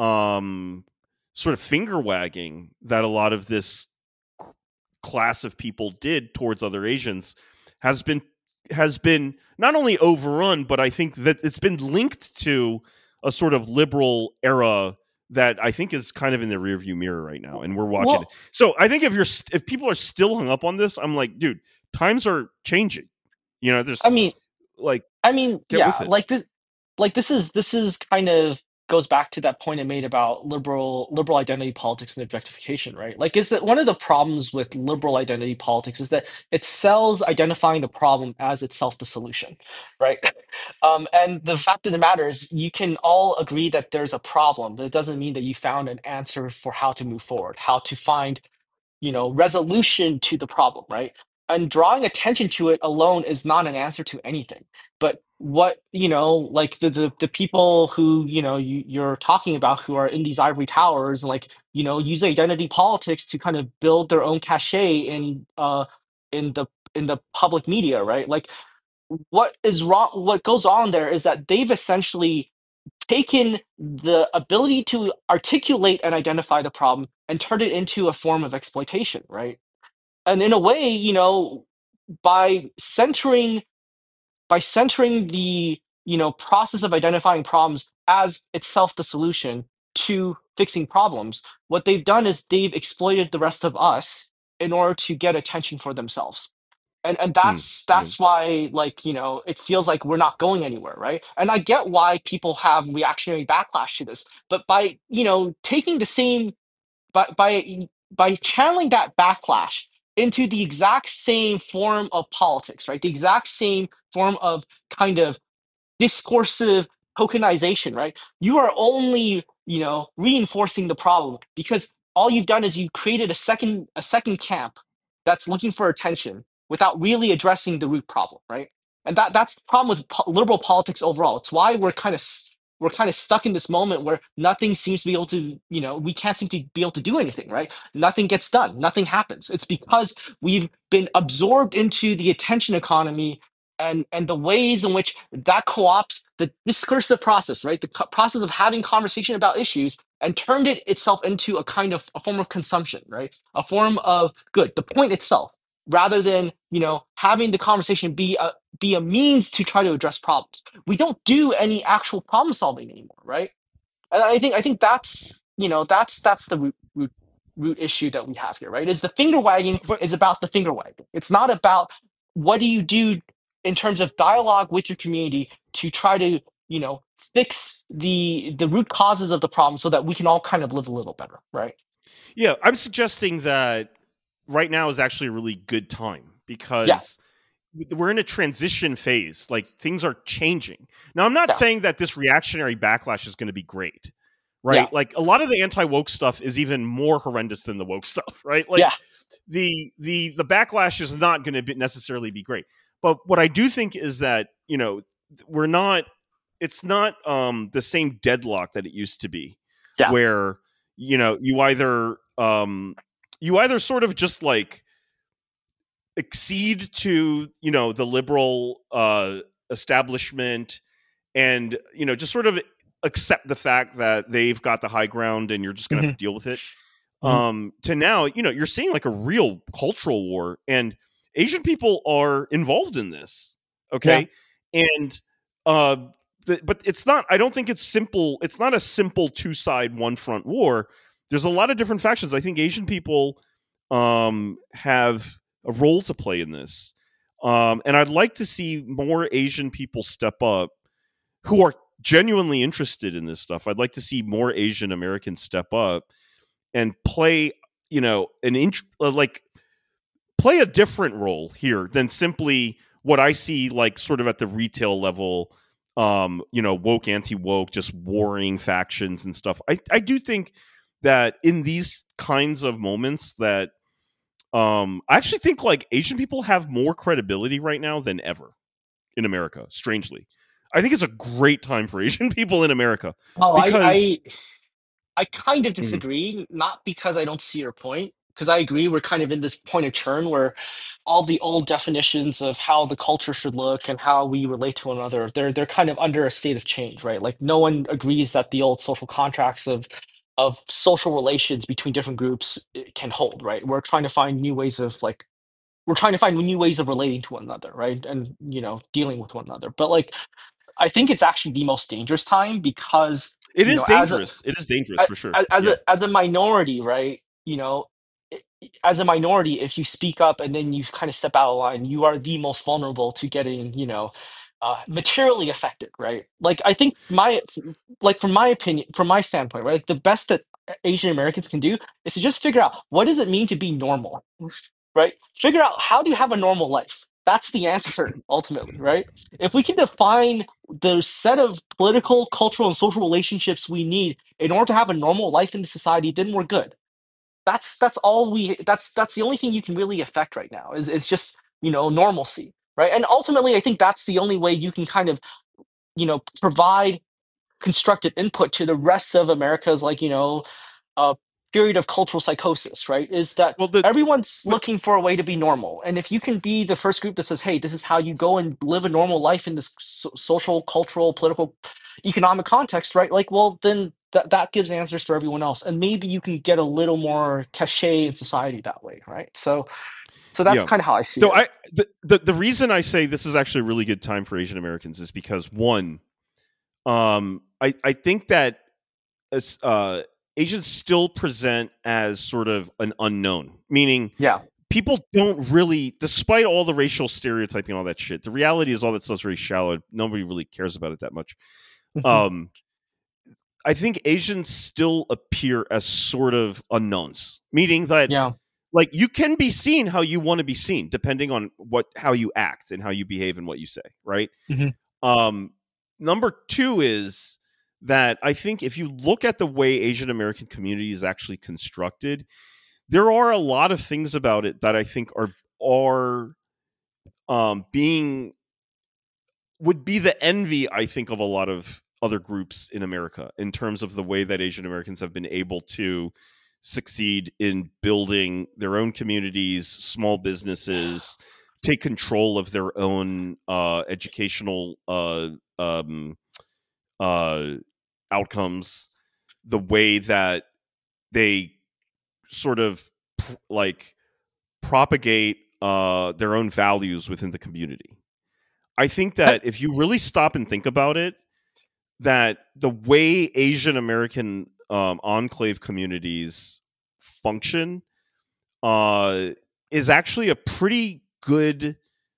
sort of finger wagging that a lot of this class of people did towards other Asians has been not only overrun, but I think that it's been linked to a sort of liberal era that I think is kind of in the rearview mirror right now, and we're watching it. Well, So I think if people are still hung up on this, I'm like, dude, times are changing. There's I mean, like get with yeah, it. like this is kind of goes back to that point I made about liberal identity politics and objectification, right? Like, is that one of the problems with liberal identity politics is that it sells identifying the problem as itself the solution, right? And the fact of the matter is, you can all agree that there's a problem, but it doesn't mean that you found an answer for how to move forward, how to find resolution to the problem, right? And drawing attention to it alone is not an answer to anything. But what, like the people who, you're talking about who are in these ivory towers and like, use identity politics to kind of build their own cachet in the in the public media, right? Like what is wrong, what goes on there is that they've essentially taken the ability to articulate and identify the problem and turned it into a form of exploitation, right? And in a way, by centering the process of identifying problems as itself the solution to fixing problems, what they've done is they've exploited the rest of us in order to get attention for themselves. And Hmm. Yeah. that's why, like, it feels like we're not going anywhere, right? And I get why people have reactionary backlash to this, but by taking the same by channeling that backlash into the exact same form of politics, right? The exact same form of kind of discursive tokenization, right? You are only, reinforcing the problem because all you've done is you created a second camp that's looking for attention without really addressing the root problem, right? And that's the problem with liberal politics overall. It's why we're kind of stuck in this moment where nothing seems to be able to, we can't seem to be able to do anything, right? Nothing gets done, nothing happens. It's because we've been absorbed into the attention economy and the ways in which that co-opts the discursive process, right? The process of having conversation about issues and turned it itself into a kind of a form of consumption, right? A form of good, the point itself, rather than having the conversation be a means to try to address problems. We don't do any actual problem solving anymore, right? And I think that's the root issue that we have here, right? Is the finger wagging But is about the finger wagging. It's not about what do you do in terms of dialogue with your community to try to fix the root causes of the problem so that we can all kind of live a little better, right? yeah, I'm suggesting that right now is actually a really good time Yeah, because we're in a transition phase. Like things are changing. Now, I'm not yeah, saying that this reactionary backlash is going to be great, yeah, right? Like a lot of the anti woke stuff is even more horrendous than the woke stuff, right? Like yeah. the backlash is not going to be necessarily be great. But what I do think is that we're not. It's not the same deadlock that it used to be, Yeah. where you either sort of just like accede to the liberal establishment and just sort of accept the fact that they've got the high ground and you're just gonna have to Hmm. deal with it, Hmm. to now you're seeing like a real cultural war, and Asian people are involved in this, Yeah. okay? And uh but it's not, I don't think it's simple. It's not a simple two-side one front war. There's a lot of different factions. I think Asian people have a role to play in this. And I'd like to see more Asian people step up who are genuinely interested in this stuff. I'd like to see more Asian Americans step up and play, like play a different role here than simply what I see, like sort of at the retail level, woke, anti woke, just warring factions and stuff. I do think that in these kinds of moments that I actually think like Asian people have more credibility right now than ever in America, strangely. I think it's a great time for Asian people in America Oh, I, because I I kind of mm, disagree, not because I don't see your point, because I agree we're kind of in this point of churn where all the old definitions of how the culture should look and how we relate to one another, they're kind of under a state of change, right? Like no one agrees that the old social contracts of social relations between different groups can hold, right? We're trying to find new ways of relating to one another, right? And dealing with one another. But like I think it's actually the most dangerous time because it is as a dangerous. It is dangerous for sure. as Yeah. a minority, right? I- as a minority, if you speak up and then you kind of step out of line, you are the most vulnerable to getting, materially affected, right? Like I think from my opinion, from my standpoint, right, the best that Asian Americans can do is to just figure out what does it mean to be normal, right? Figure out how do you have a normal life. That's the answer ultimately, right? If we can define the set of political, cultural, and social relationships we need in order to have a normal life in the society, then we're good. That's all we that's the only thing you can really affect right now is just normalcy, right? And ultimately, I think that's the only way you can kind of provide constructive input to the rest of America's like uh period of cultural psychosis, right? Is that Well, the everyone's but looking for a way to be normal. And if you can be the first group that says, hey, this is how you go and live a normal life in this social, cultural, political, economic context, right? Like, well, then that gives answers for everyone else. And maybe you can get a little more cachet in society that way, right? So that's yeah. kind of how I see So it. the reason I say this is actually a really good time for Asian Americans is because one, I think that as Asians still present as sort of an unknown, meaning Yeah. people don't really, despite all the racial stereotyping and all that shit, the reality is all that stuff's very shallow. Nobody really cares about it that much. Hmm. Um, I think Asians still appear as sort of unknowns, meaning that Yeah. like you can be seen how you want to be seen, depending on how you act and how you behave and what you say, right? Hmm. Um, Number two is that I think if you look at the way Asian American community is actually constructed, there are a lot of things about it that I think are being would be the envy, I think, of a lot of other groups in America in terms of the way that Asian Americans have been able to succeed in building their own communities, small businesses, take control of their own educational uh, outcomes, the way that they sort of like propagate their own values within the community. I think I, that if you really stop and think about it, that the way Asian American enclave communities function uh, is actually a pretty good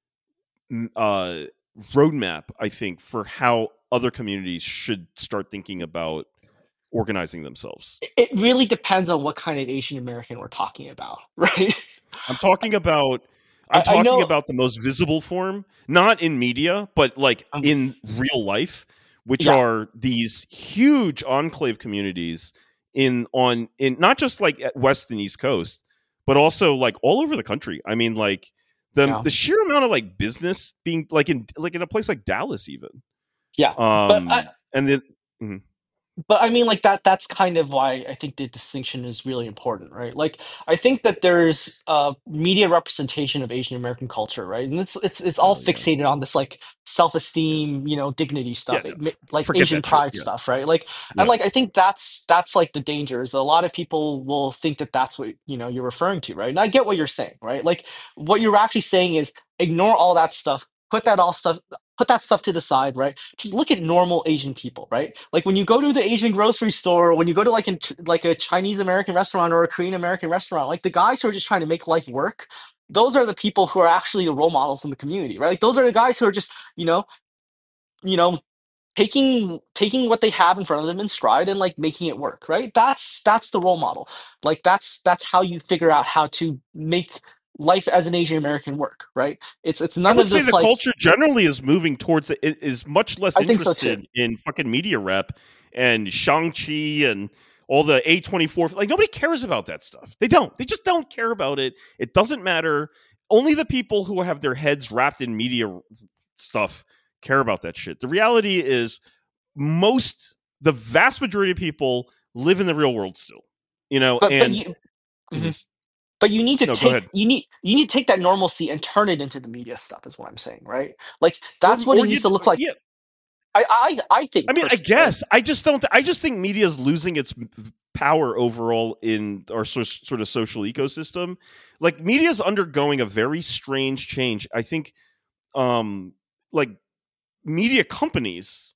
uh, roadmap, I think, for how other communities should start thinking about organizing themselves. it really depends on what kind of Asian American we're talking about, right? I'm talking about I know. the most visible form, not in media, but like Um, in real life, which yeah. are these huge enclave communities in not just like at West and East Coast, but also like all over the country. I mean, like Yeah. the sheer amount of like business being like in a place like Dallas even. Yeah. But And then mhm. but I mean, like that's kind of why I think the distinction is really important, right? Like I think that there's media representation of Asian American culture, right? And it's all Oh yeah. fixated on this like Yeah. self-esteem, dignity Yeah, stuff, no, like forget Asian that shit. pride Yeah. stuff, right? Like, and Yeah. like I think that's like the danger is a lot of people will think that that's what you're referring to, right? And I get what you're saying, right? Like what you're actually saying is ignore all that stuff, put that stuff to the side, right? Just look at normal Asian people, right? Like when you go to the Asian grocery store, or when you go to like a Chinese American restaurant or a Korean American restaurant, like the guys who are just trying to make life work, those are the people who are actually the role models in the community, right? Like those are the guys who are just, you know, taking what they have in front of them in stride and like making it work, right? That's the role model. Like that's how you figure out how to make life as an Asian American work, right? It's I none would of say this the like culture generally is moving towards it is much less I think so too. interested in fucking media rep and Shang-Chi and all the A24. Like nobody cares about that stuff. They don't. They just don't care about it. It doesn't matter. Only the people who have their heads wrapped in media stuff care about that shit. The reality is the vast majority of people live in the real world still. But And you mhm. mhm. But you need to No, go take ahead. you need to take that normalcy and turn it into the media stuff is what I'm saying, right? Like Or that's what it or needs you to look like. yeah, I I think mean, I personally, right? guess I just don't. I just think media is losing its power overall in our sort of social ecosystem. Like media is undergoing a very strange change. I think, um, like media companies,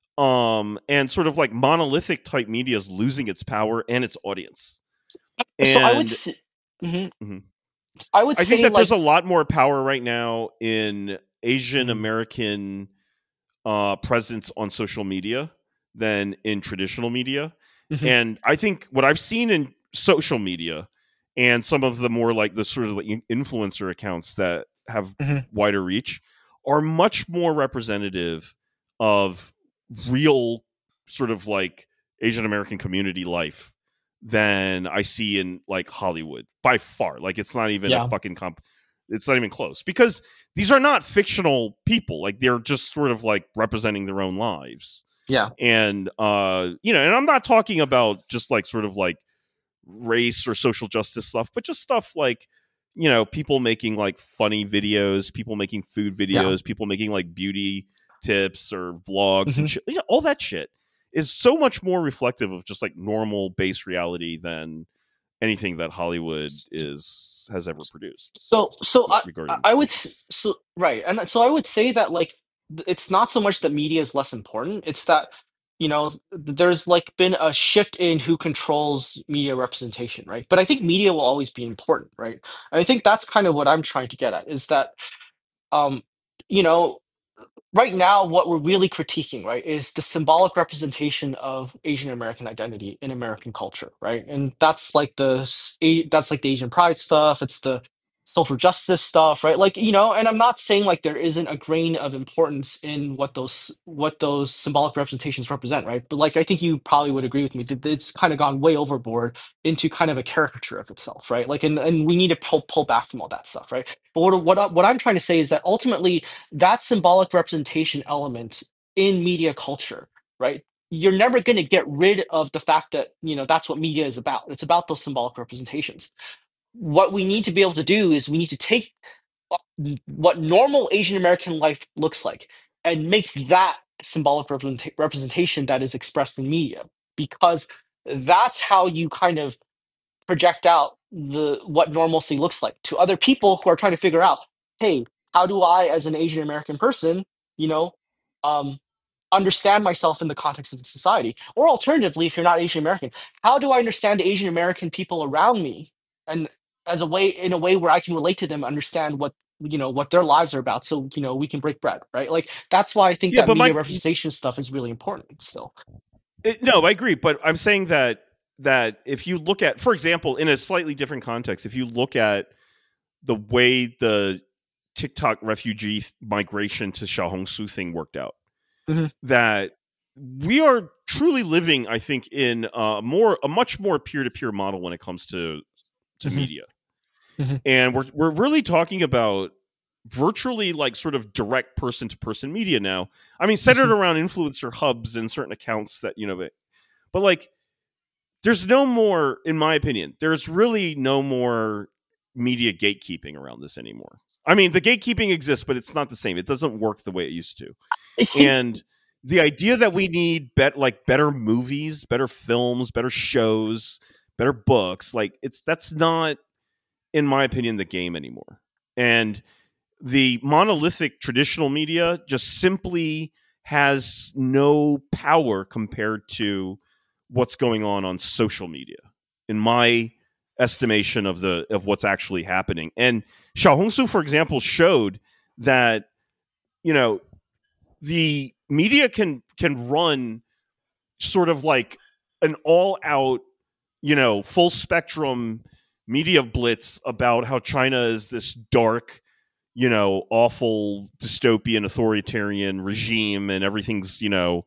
and sort of like monolithic type media is losing its power and its audience. So I would And s- mhm. mhm. I would I think say that there's like a lot more power right now in Asian mhm, American presence on social media than in traditional media. mhm, And I think what I've seen in social media and some of the more like the sort of like influencer accounts that have mhm. wider reach are much more representative of real sort of like Asian American community life than I see in like Hollywood by far. Like it's not even a Yeah, fucking it's not even close because these are not fictional people. Like they're just sort of like representing their own lives. yeah, And and I'm not talking about just like sort of like race or social justice stuff, but just stuff like, people making like funny videos, people making food Yeah. videos, people making like beauty tips or vlogs and Hmm. shit. All that shit is so much more reflective of just like normal base reality than anything that Hollywood is has ever produced. So, so Regarding I would media. so right, and so I would say that like it's not so much that media is less important. It's that there's like been a shift in who controls media representation, right? But I think media will always be important, right? And I think that's kind of what I'm trying to get at is that um you know right now what we're really critiquing, right, is the symbolic representation of Asian American identity in American culture, right? And that's like that's like the Asian pride stuff, it's the social justice stuff, right? Like, and I'm not saying like there isn't a grain of importance in what those symbolic representations represent, right? But like I think you probably would agree with me that it's kind of gone way overboard into kind of a caricature of itself, right? Like, and we need to pull back from all that stuff, right? But what I'm trying to say is that ultimately that symbolic representation element in media culture, right? You're never going to get rid of the fact that, that's what media is about. It's about those symbolic representations. What we need to be able to do is we need to take what normal Asian American life looks like and make that symbolic representation that is expressed in media, because that's how you kind of project out the what normalcy looks like to other people who are trying to figure out, hey, how do I, as an Asian American person, you know, um, understand myself in the context of the society? Or alternatively, if you're not Asian American, how do I understand the Asian American people around me, and as a way in a way where I can relate to them, understand what their lives are about, so we can break bread, right? Like that's why I think Yeah, that but media my representation stuff is really important still. no, I agree, but I'm saying that if you look at, for example, in a slightly different context, if you look at the way the TikTok refugee migration to Xiaohongshu thing worked out, Hmm. that we are truly living, I think, in a much more peer to peer model when it comes to Hmm. media, Hmm. and we're really talking about virtually like sort of direct person to person media now. I mean, centered Hmm. around influencer hubs and certain accounts that but like there's no more, in my opinion, there's really no more media gatekeeping around this anymore. I mean, the gatekeeping exists, but it's not the same. It doesn't work the way it used to. I think. And the idea that we need better movies, better films, better shows, better books, like that's not, in my opinion, the game anymore. And the monolithic traditional media just simply has no power compared to what's going on social media, in my estimation of what's actually happening. And Xiaohongshu, for example, showed that you know the media can run sort of like an all out, full spectrum media blitz about how China is this dark, awful dystopian authoritarian regime, and everything's,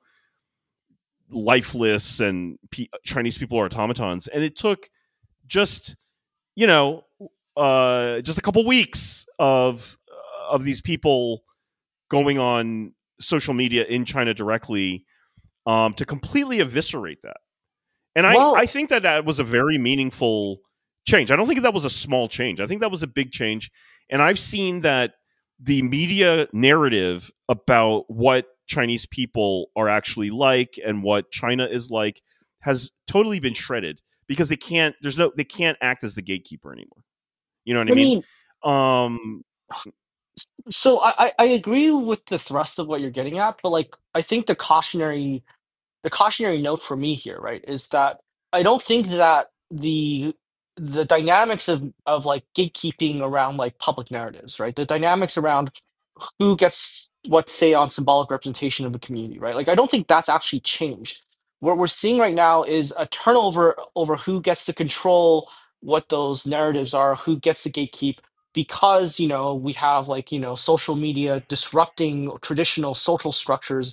lifeless, and Chinese people are automatons. And it took just, you know, just a couple weeks of these people going on social media in China directly, to completely eviscerate that. And I Well, think that was a very meaningful change. I don't think that was a small change. I think that was a big change. And I've seen that the media narrative about what Chinese people are actually like and what China is like has totally been shredded, because they can't act as the gatekeeper anymore. You know what I I mean? mean, Um so I agree with the thrust of what you're getting at, but like I think the cautionary note for me here, right, is that I don't think that the dynamics of like gatekeeping around like public narratives, right? The dynamics around who gets what say on symbolic representation of the community, right? Like I don't think that's actually changed. What we're seeing right now is a turnover over who gets to control what those narratives are, who gets to gatekeep, because we have like social media disrupting traditional social structures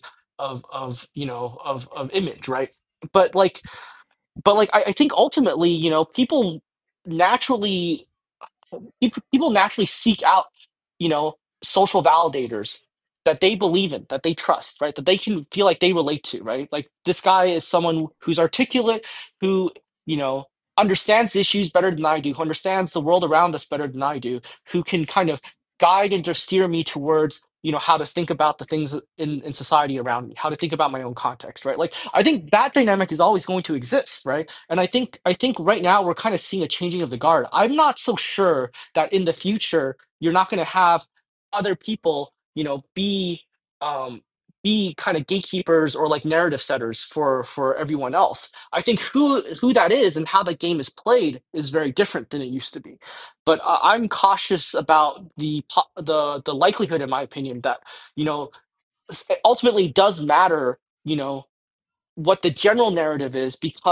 of image, right? But like I think ultimately, naturally people naturally seek out, you know, social validators that they believe in, that they trust, right? That they can feel like they relate to, right? Like this guy is someone who's articulate, who, you know, understands the issues better than I do, who understands the world around us better than I do, who can kind of guide and just steer me towards, how to think about the things in society around me, how to think about my own context, right? Like I think that dynamic is always going to exist, right? And I think right now we're kind of seeing a changing of the guard. I'm not so sure that in the future you're not going to have other people, um be kind of gatekeepers or like narrative setters for everyone else. I think who that is and how the game is played is very different than it used to be. But I'm cautious about the likelihood, in my opinion, that you know it ultimately does matter. What the general narrative is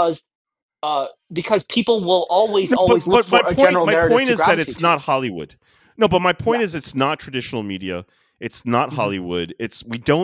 because people will always No, always look but for a general my narrative point to is that gravitate it's to. not Hollywood. No, but my point Yeah. is it's not traditional media. It's not Hmm. Hollywood. It's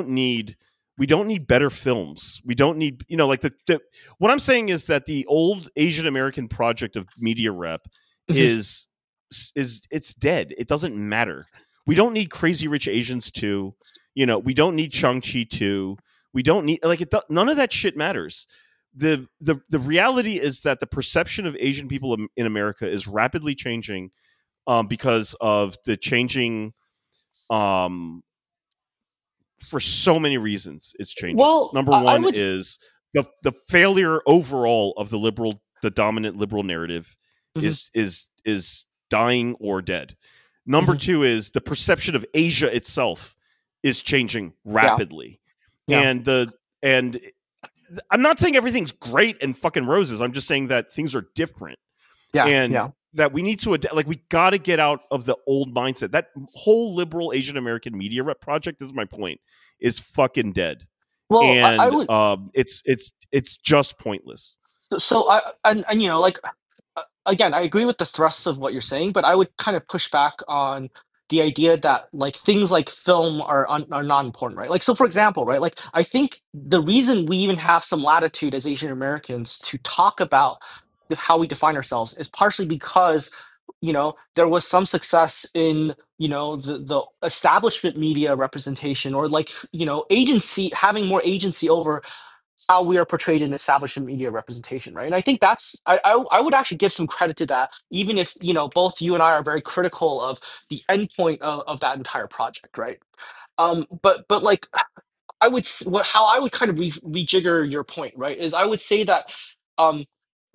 we don't need better films. We don't need like the what I'm saying is that the old Asian American project of media rep Hmm. is it's dead. It doesn't matter. We don't need Crazy Rich Asians 2. We don't need Shang-Chi 2. We don't need none of that shit matters. The reality is that the perception of Asian people in America is rapidly changing because of the changing um, for so many reasons. It's changing. Well, Number I one would. is the failure overall of the dominant liberal narrative Hmm. is dying or dead. Number Hmm. two is the perception of Asia itself is changing Yeah. rapidly, Yeah. and and I'm not saying everything's great and fucking roses. I'm just saying that things are different Yeah. and Yeah. that we need to adapt. Like, we got to get out of the old mindset. That whole liberal Asian American media rep project, this is my point, is fucking dead. Well, I And would. it's just pointless. So and like again, I agree with the thrust of what you're saying, but I would kind of push back on the idea that like things like film are not important, right? Like so, for example, right? Like I think the reason we even have some latitude as Asian Americans to talk about how we define ourselves is partially because there was some success in the establishment media representation or like agency having more agency over how we are portrayed in establishment media representation, right? And I think I would actually give some credit to that, even if both you and I are very critical of the endpoint of that entire project, right? But like how I would kind of rejigger your point, right, is I would say that um,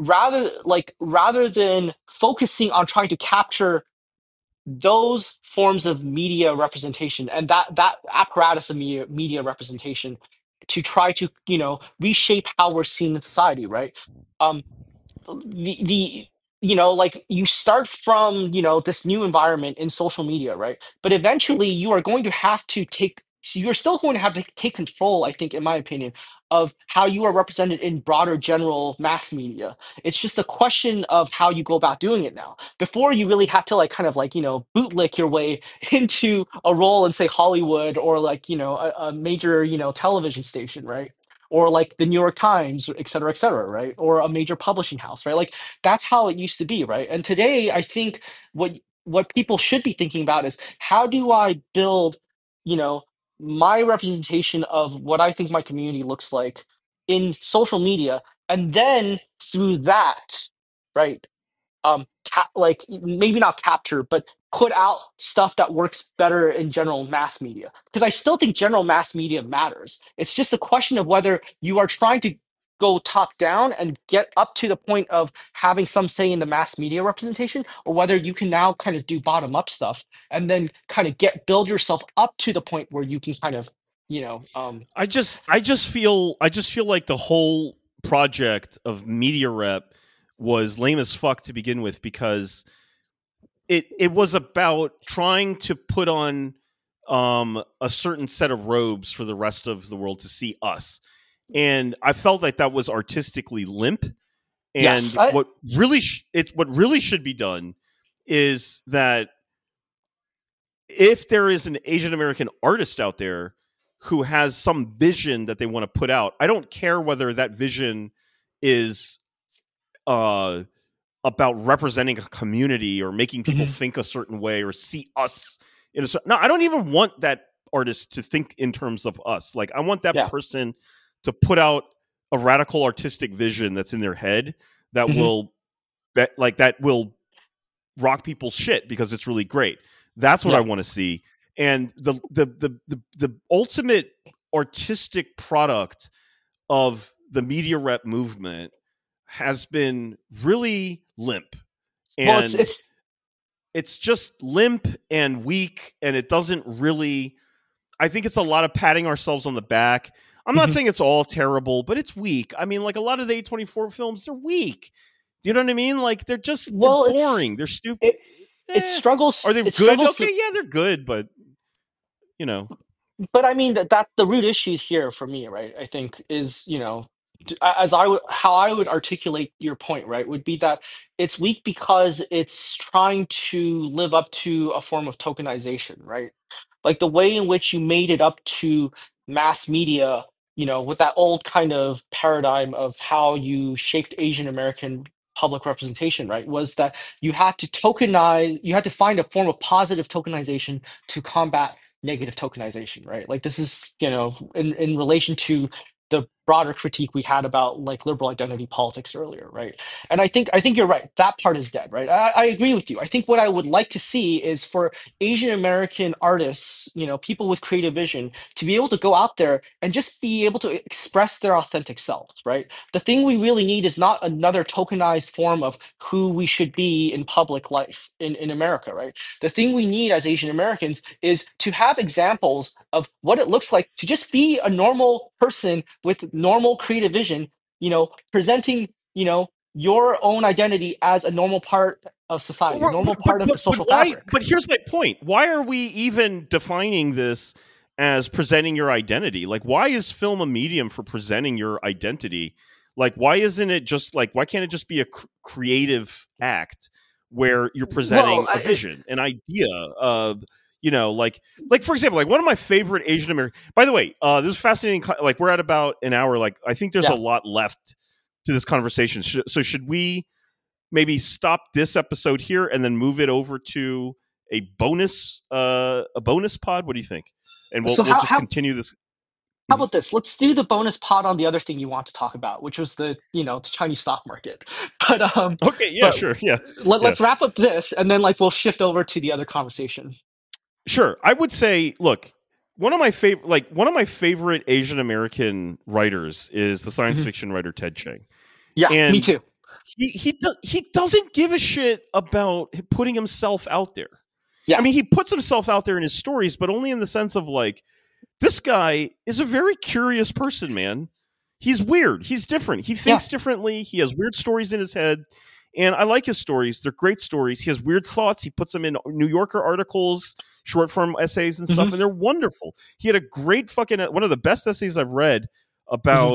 rather than focusing on trying to capture those forms of media representation and that apparatus of media representation to try to reshape how we're seen in society, right? um the like you start from this new environment in social media, right? But eventually you are going to have to take so you're still going to have to take control, I think, in my opinion, of how you are represented in broader general mass media. It's just a question of how you go about doing it now. Before, you really had to like kind of like bootlick your way into a role in, say, Hollywood or like a major television station, right? Or like the New York Times, et cetera, right? Or a major publishing house, right? Like that's how it used to be, right? And today, I think what people should be thinking about is how do I build, you know, my representation of what I think my community looks like in social media, and then through that, right? Like maybe not capture, but put out stuff that works better in general mass media. Because I still think general mass media matters. It's just a question of whether you are trying to go top down and get up to the point of having some say in the mass media representation, or whether you can now kind of do bottom up stuff and then kind of build yourself up to the point where you can kind of, you know, um, I just feel like the whole project of media rep was lame as fuck to begin with, because it was about trying to put on a certain set of robes for the rest of the world to see us. And I felt like that was artistically limp. yes, And what really should be done is that if there is an Asian American artist out there who has some vision that they want to put out, I don't care whether that vision is uh, about representing a community or making people mhm, think a certain way or see us in a certain. No, I don't even want that artist to think in terms of us. Like, I want that yeah, person to put out a radical artistic vision that's in their head that mhm, will that will rock people's shit because it's really great. That's what I Yeah. want to see. And the ultimate artistic product of the media rep movement has been really limp, Well, and it's just limp and weak, and it doesn't really. I think it's a lot of patting ourselves on the back. I'm not Mhm. saying it's all terrible, but it's weak. I mean, like a lot of the A24 films, they're weak. Do you know what I mean? Like they're Well, boring. They're stupid. it it Eh. Are struggles they it good? struggles Okay, to. yeah, they're good, but you know. But I mean that the root issue here for me, right? I think is, as I would how I would articulate your point, right, would be that it's weak because it's trying to live up to a form of tokenization, right? Like the way in which you made it up to mass media, with that old kind of paradigm of how you shaped Asian American public representation, right, was that you had to find a form of positive tokenization to combat negative tokenization, right? Like this is, in relation to the broader critique we had about like liberal identity politics earlier, right? And I think you're right. That part is dead, right? I agree with you. I think what I would like to see is for Asian American artists, people with creative vision, to be able to go out there and just be able to express their authentic selves, right? The thing we really need is not another tokenized form of who we should be in public life in America, right? The thing we need as Asian Americans is to have examples of what it looks like to just be a normal person with normal creative vision, presenting, your own identity as a normal part of society, a normal part of the But social why? fabric. But here's my point. Why are we even defining this as presenting your identity? Like, why is film a medium for presenting your identity? Like, why isn't it just like why can't it just be a creative act where you're Well, presenting a vision, an idea of like for example, like one of my favorite Asian American. By the way, this is fascinating. Like, we're at about an hour. Like, I think there's a yeah. lot left to this conversation. So should we maybe stop this episode here and then move it over to a bonus pod? What do you think? And we'll So we'll how just how continue this. how Mhm. about this? Let's do the bonus pod on the other thing you want to talk about, which was the Chinese stock market. But Okay, yeah, but sure, yeah, yeah, let's wrap up this, and then like we'll shift over to the other conversation. sure. I would say, look, one of my favorite Asian American writers is the science Mhm. fiction writer Ted Chiang, Yeah, me and too. he doesn't give a shit about putting himself out there. I Yeah, mean, he puts himself out there in his stories, but only in the sense of like, this guy is a very curious person, man. He's weird. He's different. He yeah. thinks differently. He has weird stories in his head. And I like his stories. They're great stories. He has weird thoughts. He puts them in New Yorker articles, short form essays and Hmm. stuff, and they're wonderful. He had a great fucking one of the best essays I've read Hmm.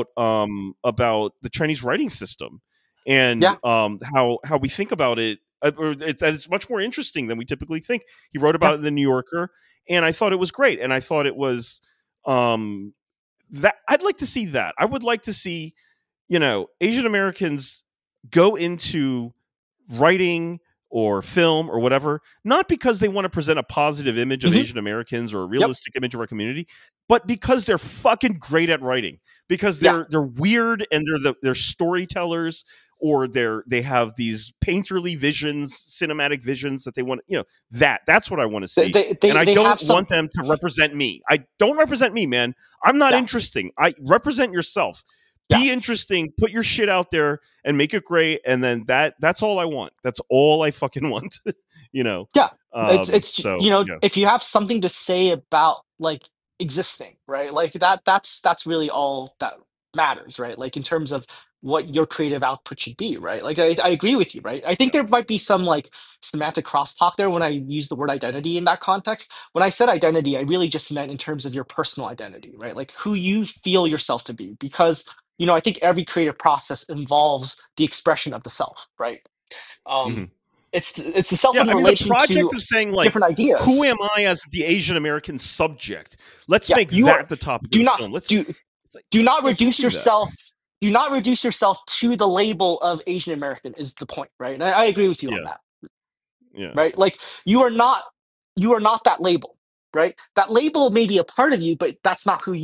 about the Chinese writing system and Yeah, how we think about it. It's much more interesting than we typically think. He wrote yeah. about it in the New Yorker, and I thought it was great. And I thought it was um, that I'd like to see that. I would like to see, Asian Americans go into writing or film or whatever, not because they want to present a positive image of Hmm. Asian Americans or a Yep. realistic image of our community, but because they're fucking great at writing, because Yeah. they're weird and they're storytellers, or they have these painterly visions, cinematic visions that they want, that's what I want to They see. they And they, I they have don't some. want them to represent me. I don't represent me, man. I'm not Yeah. interesting. I represent yourself. Yeah. Be interesting, put your shit out there and make it great, and then that's all I want. That's all I fucking want. you know. Yeah, it's So yeah. if you have something to say about like existing, right? Like that's really all that matters, right? Like in terms of what your creative output should be, right? Like I agree with you, right? I think there might be some like semantic crosstalk there when I use the word identity in that context. When I said identity, I really just meant in terms of your personal identity, right? Like who you feel yourself to be, because I think every creative process involves the expression of the self, right? Mhm. Um, it's the self Yeah, in I mean, the relation project to of saying like, different who ideas. am I as the Asian American subject? Let's Yeah, make you are that the topic of do the not film. Let's. do It's like, do not you can't reduce do that. yourself. Do not reduce yourself to the label of Asian American is the point, right? And I agree with you on Yeah, that, yeah, right? Like you are not that label, right? That label may be a part of you, but that's not who you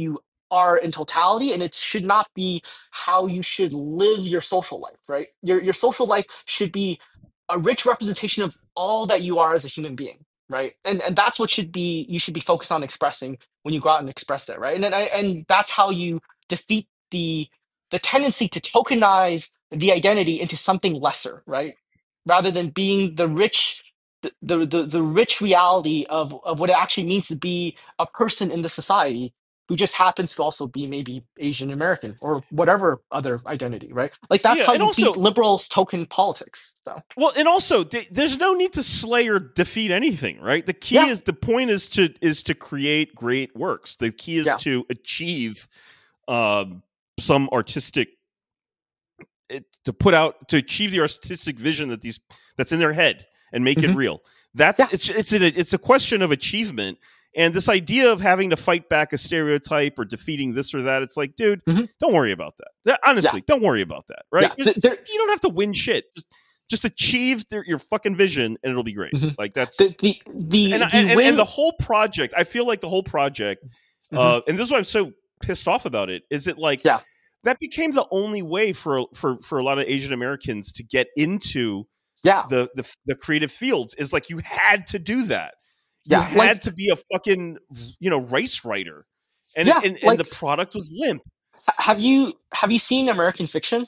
are in totality, and it should not be how you should live your social life, right? Your social life should be a rich representation of all that you are as a human being, right? And that's what should be you should be focused on expressing when you go out and express that, right? And that's how you defeat the tendency to tokenize the identity into something lesser, right? Rather than being the rich reality of what it actually means to be a person in the society who just happens to also be maybe Asian American or whatever other identity, right? Like that's Yeah, how and you beat also, liberals token politics. So well, and also, there's no need to slay or defeat anything, right? yeah, The point is to create great works. The key is yeah, to achieve some artistic to put out to achieve the artistic vision that's in their head and make it hmm real. That's yeah, it's a question of achievement. And this idea of having to fight back a stereotype or defeating this or that, it's like, dude, hmm don't worry about that. yeah, Honestly, don't worry about that, right? yeah. You don't have to win shit. Just achieve your fucking vision, and it'll be great. Mhm. Like that's The and win. the whole project. I feel like the whole project, Mhm. and this is why I'm so pissed off about it. Is it like Yeah, that became the only way for a lot of Asian Americans to get into yeah, the creative fields is like you had to do that. You yeah. Like had to be a fucking race writer, yeah, and the like product was limp. have you seen American Fiction?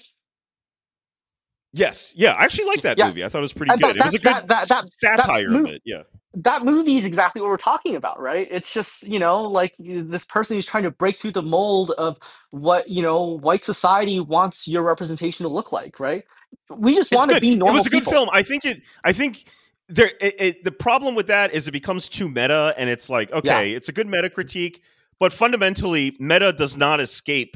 Yes, yeah, I actually like that Yeah, movie. I thought it was pretty and good. It was a good that satire of it. Yeah, that movie is exactly what we're talking about, right? It's just, like this person who's trying to break through the mold of what, white society wants your representation to look like, right? We just it's want to good. be It normal was a good people. film. I think the problem with that is it becomes too meta, and it's like, Yeah. okay, it's a good meta critique, but fundamentally, meta does not escape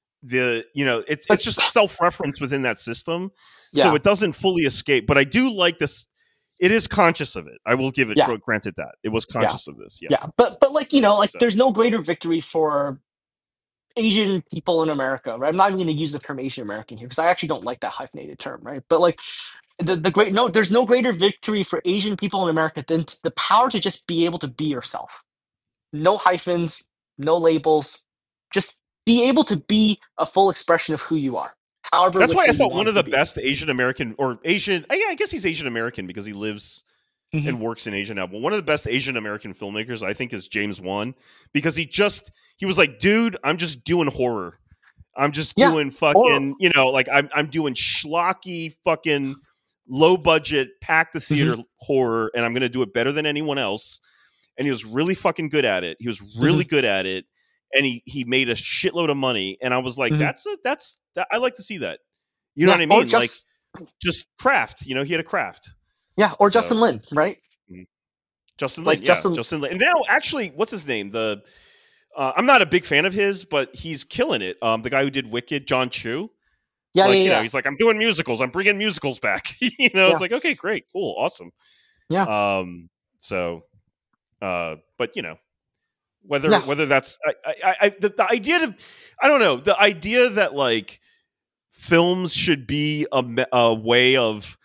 it's But just self-reference within that system, so yeah, it doesn't fully escape. But I do like this. It is conscious of it. I will give it yeah, granted that it was yeah, conscious of this. Yeah. yeah. But like, like So there's no greater victory for Asian people in America, right? I'm not even going to use the term Asian American here because I actually don't like that hyphenated term, right? But like the great no, there's no greater victory for Asian people in America than the power to just be able to be yourself. No hyphens, no labels, just be able to be a full expression of who you are, however that's why which I way you thought want one it of to the be. best Asian American or Asian. Yeah, I guess he's Asian American because he lives Hmm. and works in Asia now. But one of the best Asian American filmmakers I think is James Wan because he was like, dude, I'm just doing horror. I'm just Yeah, doing or fucking, like I'm doing schlocky fucking low budget, pack the hmm theater horror, and I'm gonna do it better than anyone else. And he was really fucking good at it. He was hmm really good at it, and he made a shitload of money. And I was like, hmm I like to see that. You know yeah, what I or mean? Like just just craft. He had a craft. yeah, or So Justin Lin, right? mm. Justin Lin, Like yeah, Justin, Justin Lin. And now, actually, what's his name? I'm not a big fan of his, but he's killing it. The guy who did Wicked, John Chu. yeah, yeah, Like, yeah, he's like, I'm doing musicals. I'm bringing musicals back. yeah, It's like, okay, great, cool, awesome. yeah, So, but yeah. whether that's the idea of, I don't know, the idea that like films should be a way of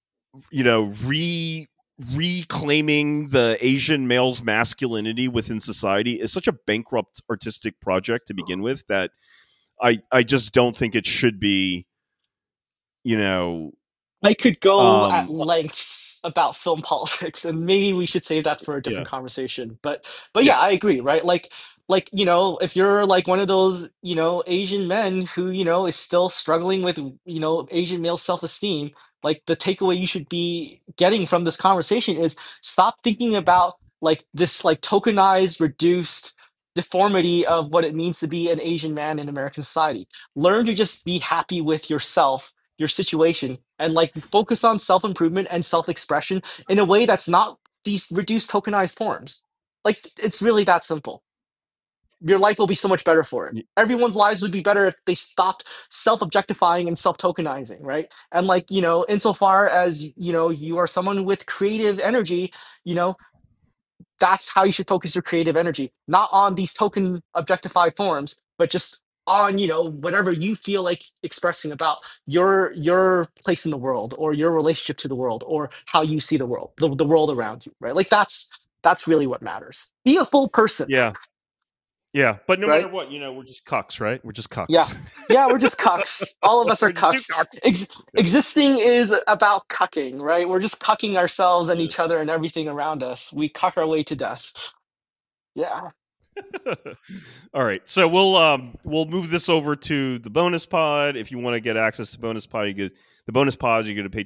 reclaiming the Asian male's masculinity within society is such a bankrupt artistic project to begin with that I just don't think it should be you know I could go at um lengths about film politics, and maybe we should save that for a yeah different conversation. But yeah yeah, I agree, right? Like if you're like one of those Asian men who is still struggling with Asian male self-esteem, like the takeaway you should be getting from this conversation is stop thinking about like this like tokenized, reduced deformity of what it means to be an Asian man in American society. Learn to just be happy with yourself, your situation, and like focus on self-improvement and self-expression in a way that's not these reduced tokenized forms. Like it's really that simple. Your life will be so much better for it. Everyone's lives would be better if they stopped self-objectifying and self-tokenizing, right? And like insofar as you are someone with creative energy, you know that's how you should focus your creative energy, not on these token objectified forms, but just on whatever you feel like expressing about your place in the world or your relationship to the world or how you see the world, the world around you, right? Like that's really what matters. Be a full person. yeah Yeah, but no matter right? what, we're just cucks, right? We're just Yeah. cucks. Yeah, we're just cucks. All of us are We're just two cucks. cucks. Yeah. Existing is about cucking, right? We're just cucking ourselves and Yeah. each other and everything around us. We cuck our way to death. Yeah. All right, so we'll move this over to the bonus pod. If you want to get access to bonus pod, you go the bonus pods. You go to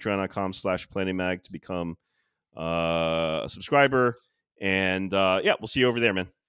patreon.com/planetmag to become a subscriber, and yeah, we'll see you over there, man.